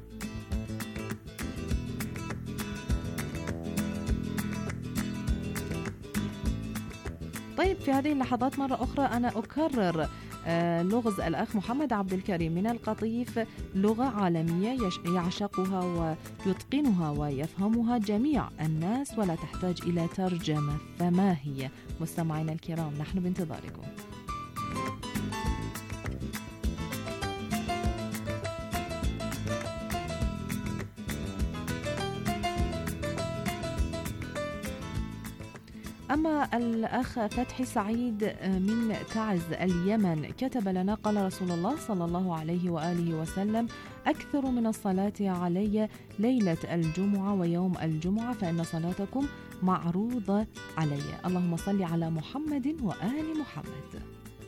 طيب في هذه اللحظات مرة أخرى أنا أكرر لغز الأخ محمد عبد الكريم من القطيف لغة عالمية يعشقها ويتقنها ويفهمها جميع الناس ولا تحتاج إلى ترجمة، فما هي؟ مستمعينا الكرام، نحن بانتظاركم. أما الأخ فتحي سعيد من تعز اليمن كتب لنا: قال رسول الله صلى الله عليه وآله وسلم: أكثر من الصلاة علي ليلة الجمعة ويوم الجمعة، فإن صلاتكم معروضة علي. اللهم صل على محمد وآل محمد.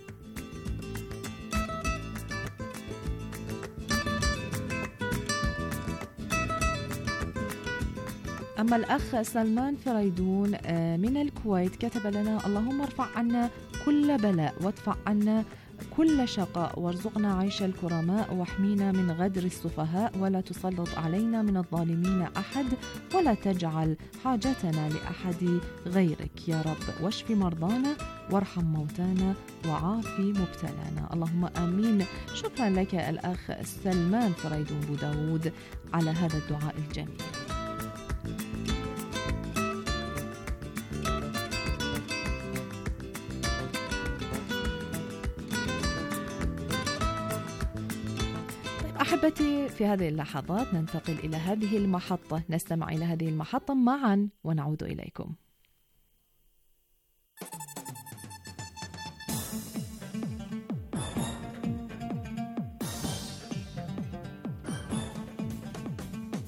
أما الأخ سلمان فريدون من الكويت كتب لنا: اللهم ارفع عنا كل بلاء، وادفع عنا كل شقاء، وارزقنا عيش الكرماء، واحمينا من غدر السفهاء، ولا تسلط علينا من الظالمين أحد، ولا تجعل حاجتنا لأحد غيرك يا رب، واشف مرضانا، وارحم موتانا، وعافي مبتلانا. اللهم آمين. شكرا لك الأخ سلمان فريدون بوداود على هذا الدعاء الجميل. أحبتي، في هذه اللحظات ننتقل إلى هذه المحطة، نستمع إلى هذه المحطة معا ونعود إليكم.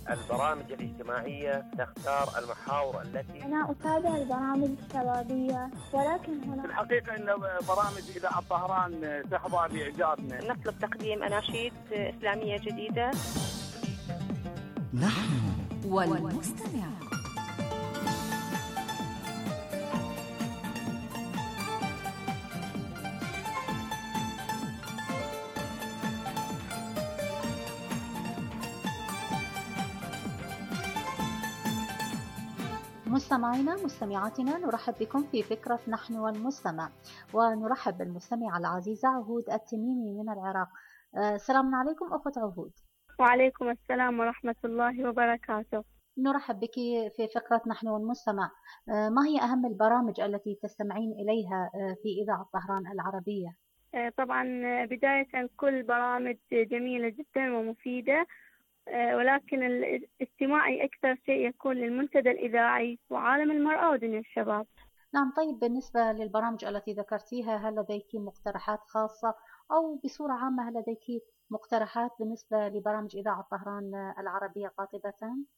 البرامج الاجتماعية تختار المحاور التي أنا أتابع البرامج الشبابية، ولكن هنا في الحقيقة إن برامج إذاعة الطهران تحظى بإعجابنا. نطلب تقديم أناشيد إسلامية جديدة. نحن والمستمع. مستمعينا مستمعاتنا، نرحب بكم في فكرة نحن والمستمع، ونرحب بالمستمعة العزيزة عهود التميمي من العراق. السلام عليكم أخت عهود. وعليكم السلام ورحمة الله وبركاته. نرحب بك في فكرة نحن والمستمع. ما هي أهم البرامج التي تستمعين إليها في إذاعة طهران العربية؟ طبعا بداية كل برامج جميلة جدا ومفيدة، ولكن الاستماعي أكثر شيء يكون للمنتدى الإذاعي وعالم المرأة ودنيا الشباب. نعم. طيب بالنسبة للبرامج التي ذكرتيها، هل لديك مقترحات خاصة أو بصورة عامة هل لديك مقترحات بالنسبة لبرامج إذاعة طهران العربية قاطبة؟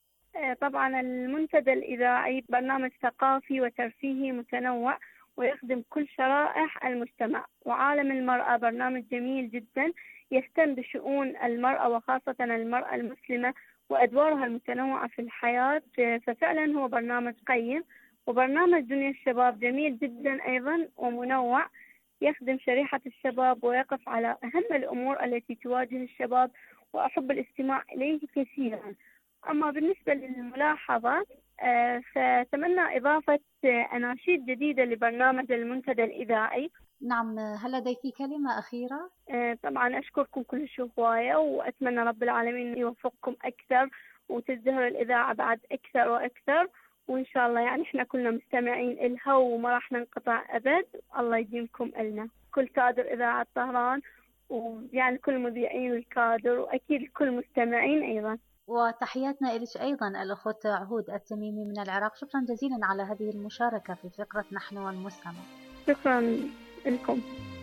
طبعا المنتدى الإذاعي برنامج ثقافي وترفيهي متنوع ويخدم كل شرائح المجتمع، وعالم المرأة برنامج جميل جدا يهتم بشؤون المرأة وخاصة المرأة المسلمة وأدوارها المتنوعة في الحياة، ففعلا هو برنامج قيم. وبرنامج دنيا الشباب جميل جدا أيضا ومنوع، يخدم شريحة الشباب ويقف على أهم الأمور التي تواجه الشباب، وأحب الاستماع إليه كثيرا. أما بالنسبة للملاحظات فتمنى إضافة أناشيد جديدة لبرنامج المنتدى الإذاعي. نعم. هل لديك كلمة أخيرة؟ طبعا أشكركم كل هواية، وأتمنى رب العالمين يوفقكم أكثر وتزدهر الإذاعة بعد أكثر وأكثر، وإن شاء الله يعني إحنا كلنا مستمعين إلها وما راح ننقطع أبد. الله يديمكم إلنا كل كادر إذاعة طهران، ويعني كل مذيعين الكادر، وأكيد كل مستمعين أيضا. وتحياتنا إليك أيضا الأخت عهود التميمي من العراق. شكرا جزيلا على هذه المشاركة في فكرة نحن والمستمع. شكرا لكم.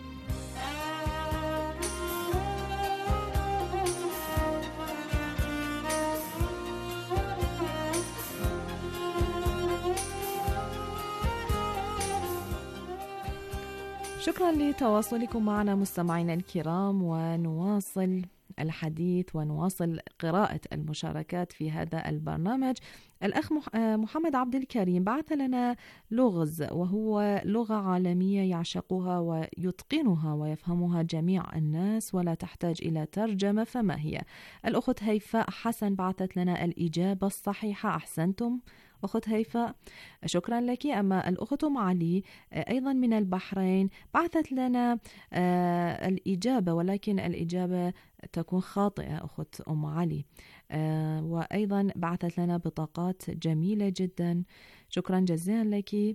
شكرا لتواصلكم معنا مستمعينا الكرام، ونواصل الحديث ونواصل قراءة المشاركات في هذا البرنامج. الأخ محمد عبد الكريم بعث لنا لغز، وهو لغة عالمية يعشقها ويتقنها ويفهمها جميع الناس ولا تحتاج إلى ترجمة، فما هي؟ الأخت هيفاء حسن بعثت لنا الإجابة الصحيحة. أحسنتم أخت هيفاء، شكرا لك. أما الأخت علي أيضا من البحرين بعثت لنا الإجابة، ولكن الإجابة تكون خاطئة أخت علي. وأيضا بعثت لنا بطاقات جميلة جدا، شكرا جزيلا لك.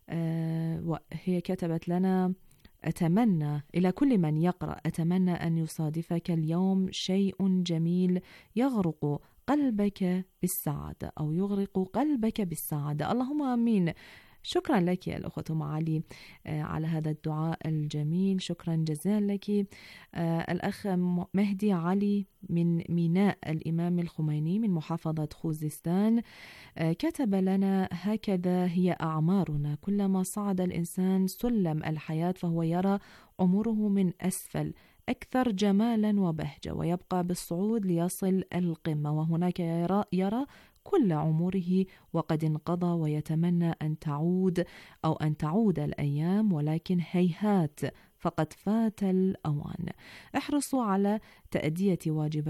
وهي كتبت لنا: أتمنى إلى كل من يقرأ، أتمنى أن يصادفك اليوم شيء جميل يغرق قلبك بالسعادة أو يغرق قلبك بالسعادة. اللهم آمين. شكرا لك يا الأخت علي على هذا الدعاء الجميل، شكرا جزيلا لك. الأخ مهدي علي من ميناء الإمام الخميني من محافظة خوزستان كتب لنا: هكذا هي أعمارنا، كلما صعد الإنسان سلم الحياة فهو يرى أموره من أسفل أكثر جمالا وبهجة، ويبقى بالصعود ليصل القمة، وهناك يرى كل عمره وقد انقضى ويتمنى أن تعود الأيام، ولكن هيهات فقد فات الأوان. احرصوا على تأدية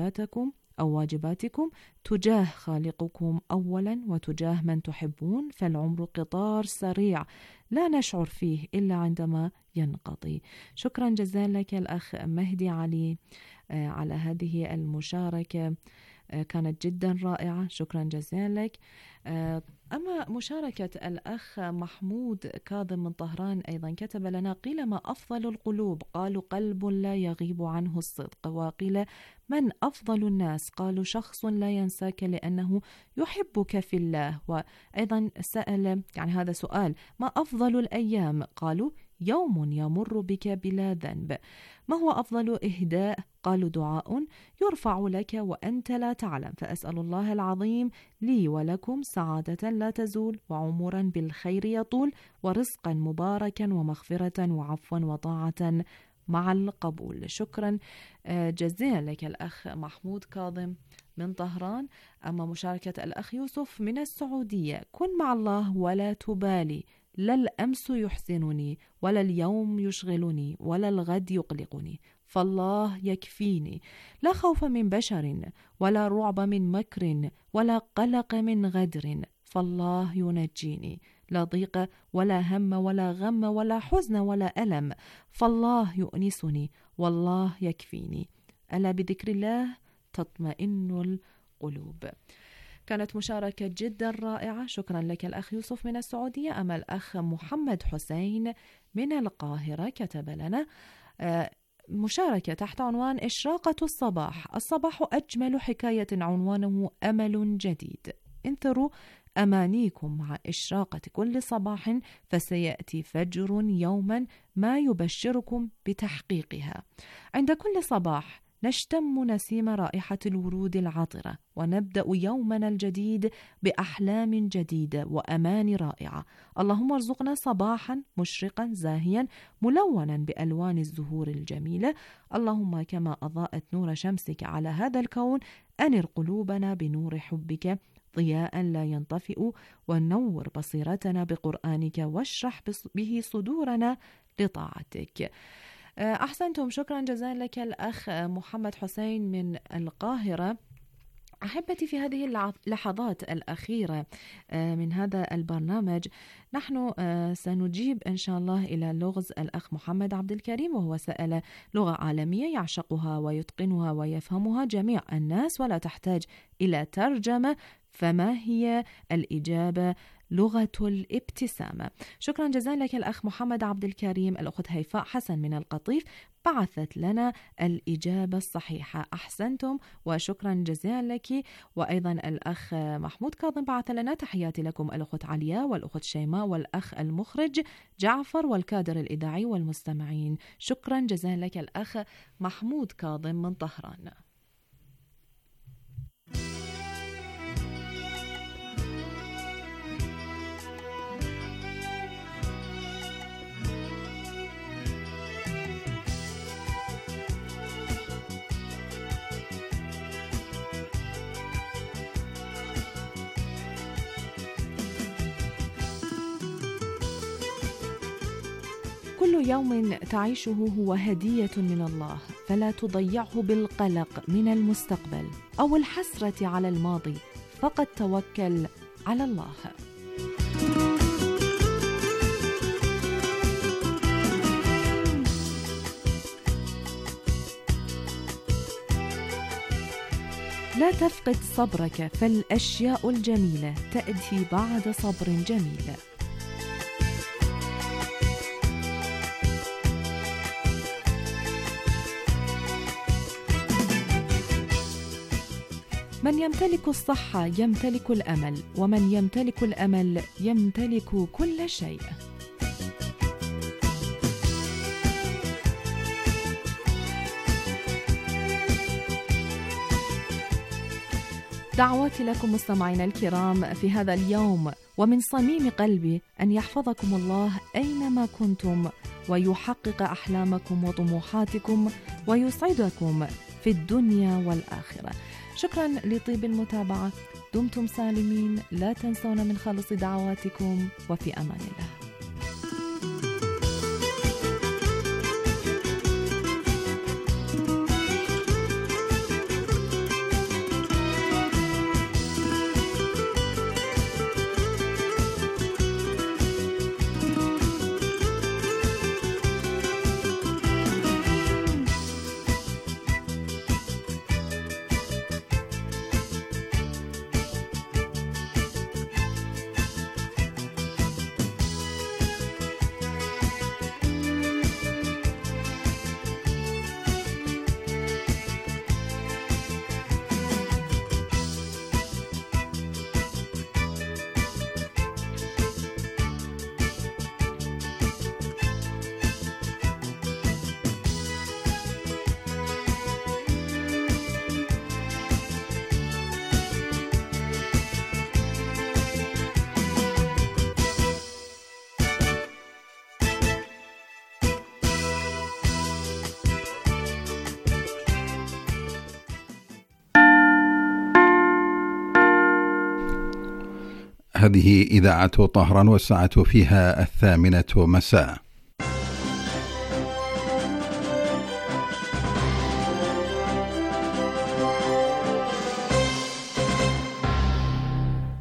واجباتكم تجاه خالقكم أولا وتجاه من تحبون، فالعمر قطار سريع لا نشعر فيه إلا عندما ينقضي. شكرا جزيلا لك الأخ مهدي علي على هذه المشاركة، كانت جدا رائعة، شكرا جزيلا لك. أما مشاركة الأخ محمود كاظم من طهران أيضا كتب لنا: قيل ما أفضل القلوب؟ قالوا قلب لا يغيب عنه الصدق. وقيل من أفضل الناس؟ قالوا شخص لا ينساك لأنه يحبك في الله. وأيضا سأل هذا سؤال: ما أفضل الأيام؟ قالوا يوم يمر بك بلا ذنب. ما هو أفضل إهداء؟ قالوا دعاء يرفع لك وأنت لا تعلم، فأسأل الله العظيم لي ولكم سعادة لا تزول، وعمرا بالخير يطول، ورزقا مباركا، ومغفرة وعفوا وطاعة مع القبول. شكرا جزيلا لك الأخ محمود كاظم من طهران. أما مشاركة الأخ يوسف من السعودية: كن مع الله ولا تبالي، لا الأمس يحزنني ولا اليوم يشغلني ولا الغد يقلقني، فالله يكفيني، لا خوف من بشر ولا رعب من مكر ولا قلق من غدر، فالله ينجيني، لا ضيق ولا هم ولا غم ولا حزن ولا ألم، فالله يؤنسني والله يكفيني، ألا بذكر الله تطمئن القلوب. كانت مشاركة جدا رائعة، شكرا لك الأخ يوسف من السعودية. أما الأخ محمد حسين من القاهرة كتب لنا مشاركة تحت عنوان إشراقة الصباح: الصباح أجمل حكاية، عنوانه أمل جديد، انثروا أمانيكم مع إشراقة كل صباح، فسيأتي فجر يوما ما يبشركم بتحقيقها. عند كل صباح نشتم نسيم رائحة الورود العطرة، ونبدأ يومنا الجديد بأحلام جديدة وأمان رائعة. اللهم ارزقنا صباحا مشرقا زاهيا ملونا بألوان الزهور الجميلة. اللهم كما أضاءت نور شمسك على هذا الكون، أنر قلوبنا بنور حبك ضياء لا ينطفئ، ونور بصيرتنا بقرآنك، واشرح به صدورنا لطاعتك. أحسنتم، شكرا جزيلا لك الأخ محمد حسين من القاهرة. أحبتي، في هذه اللحظات الأخيرة من هذا البرنامج نحن سنجيب إن شاء الله إلى لغز الأخ محمد عبد الكريم، وهو سأل لغة عالمية يعشقها ويتقنها ويفهمها جميع الناس ولا تحتاج إلى ترجمة، فما هي الإجابة؟ لغة الابتسامة. شكرا جزيلا لك الأخ محمد عبد الكريم. الأخت هيفاء حسن من القطيف بعثت لنا الإجابة الصحيحة. أحسنتم وشكرا جزيلا لك. وأيضا الأخ محمود كاظم بعث لنا: تحياتي لكم الأخت عليا والأخت شيماء والأخ المخرج جعفر والكادر الإذاعي والمستمعين. شكرا جزيلا لك الأخ محمود كاظم من طهران. كل يوم تعيشه هو هدية من الله، فلا تضيعه بالقلق من المستقبل أو الحسرة على الماضي، فقد توكل على الله. لا تفقد صبرك، فالأشياء الجميلة تأتي بعد صبر جميل. من يمتلك الصحة يمتلك الأمل، ومن يمتلك الأمل يمتلك كل شيء. دعواتي لكم مستمعينا الكرام في هذا اليوم، ومن صميم قلبي أن يحفظكم الله أينما كنتم، ويحقق أحلامكم وطموحاتكم، ويسعدكم في الدنيا والآخرة. شكرا لطيب المتابعة، دمتم سالمين، لا تنسونا من خالص دعواتكم، وفي أمان الله. هذه إذاعة طهران والساعة فيها 8:00 مساء.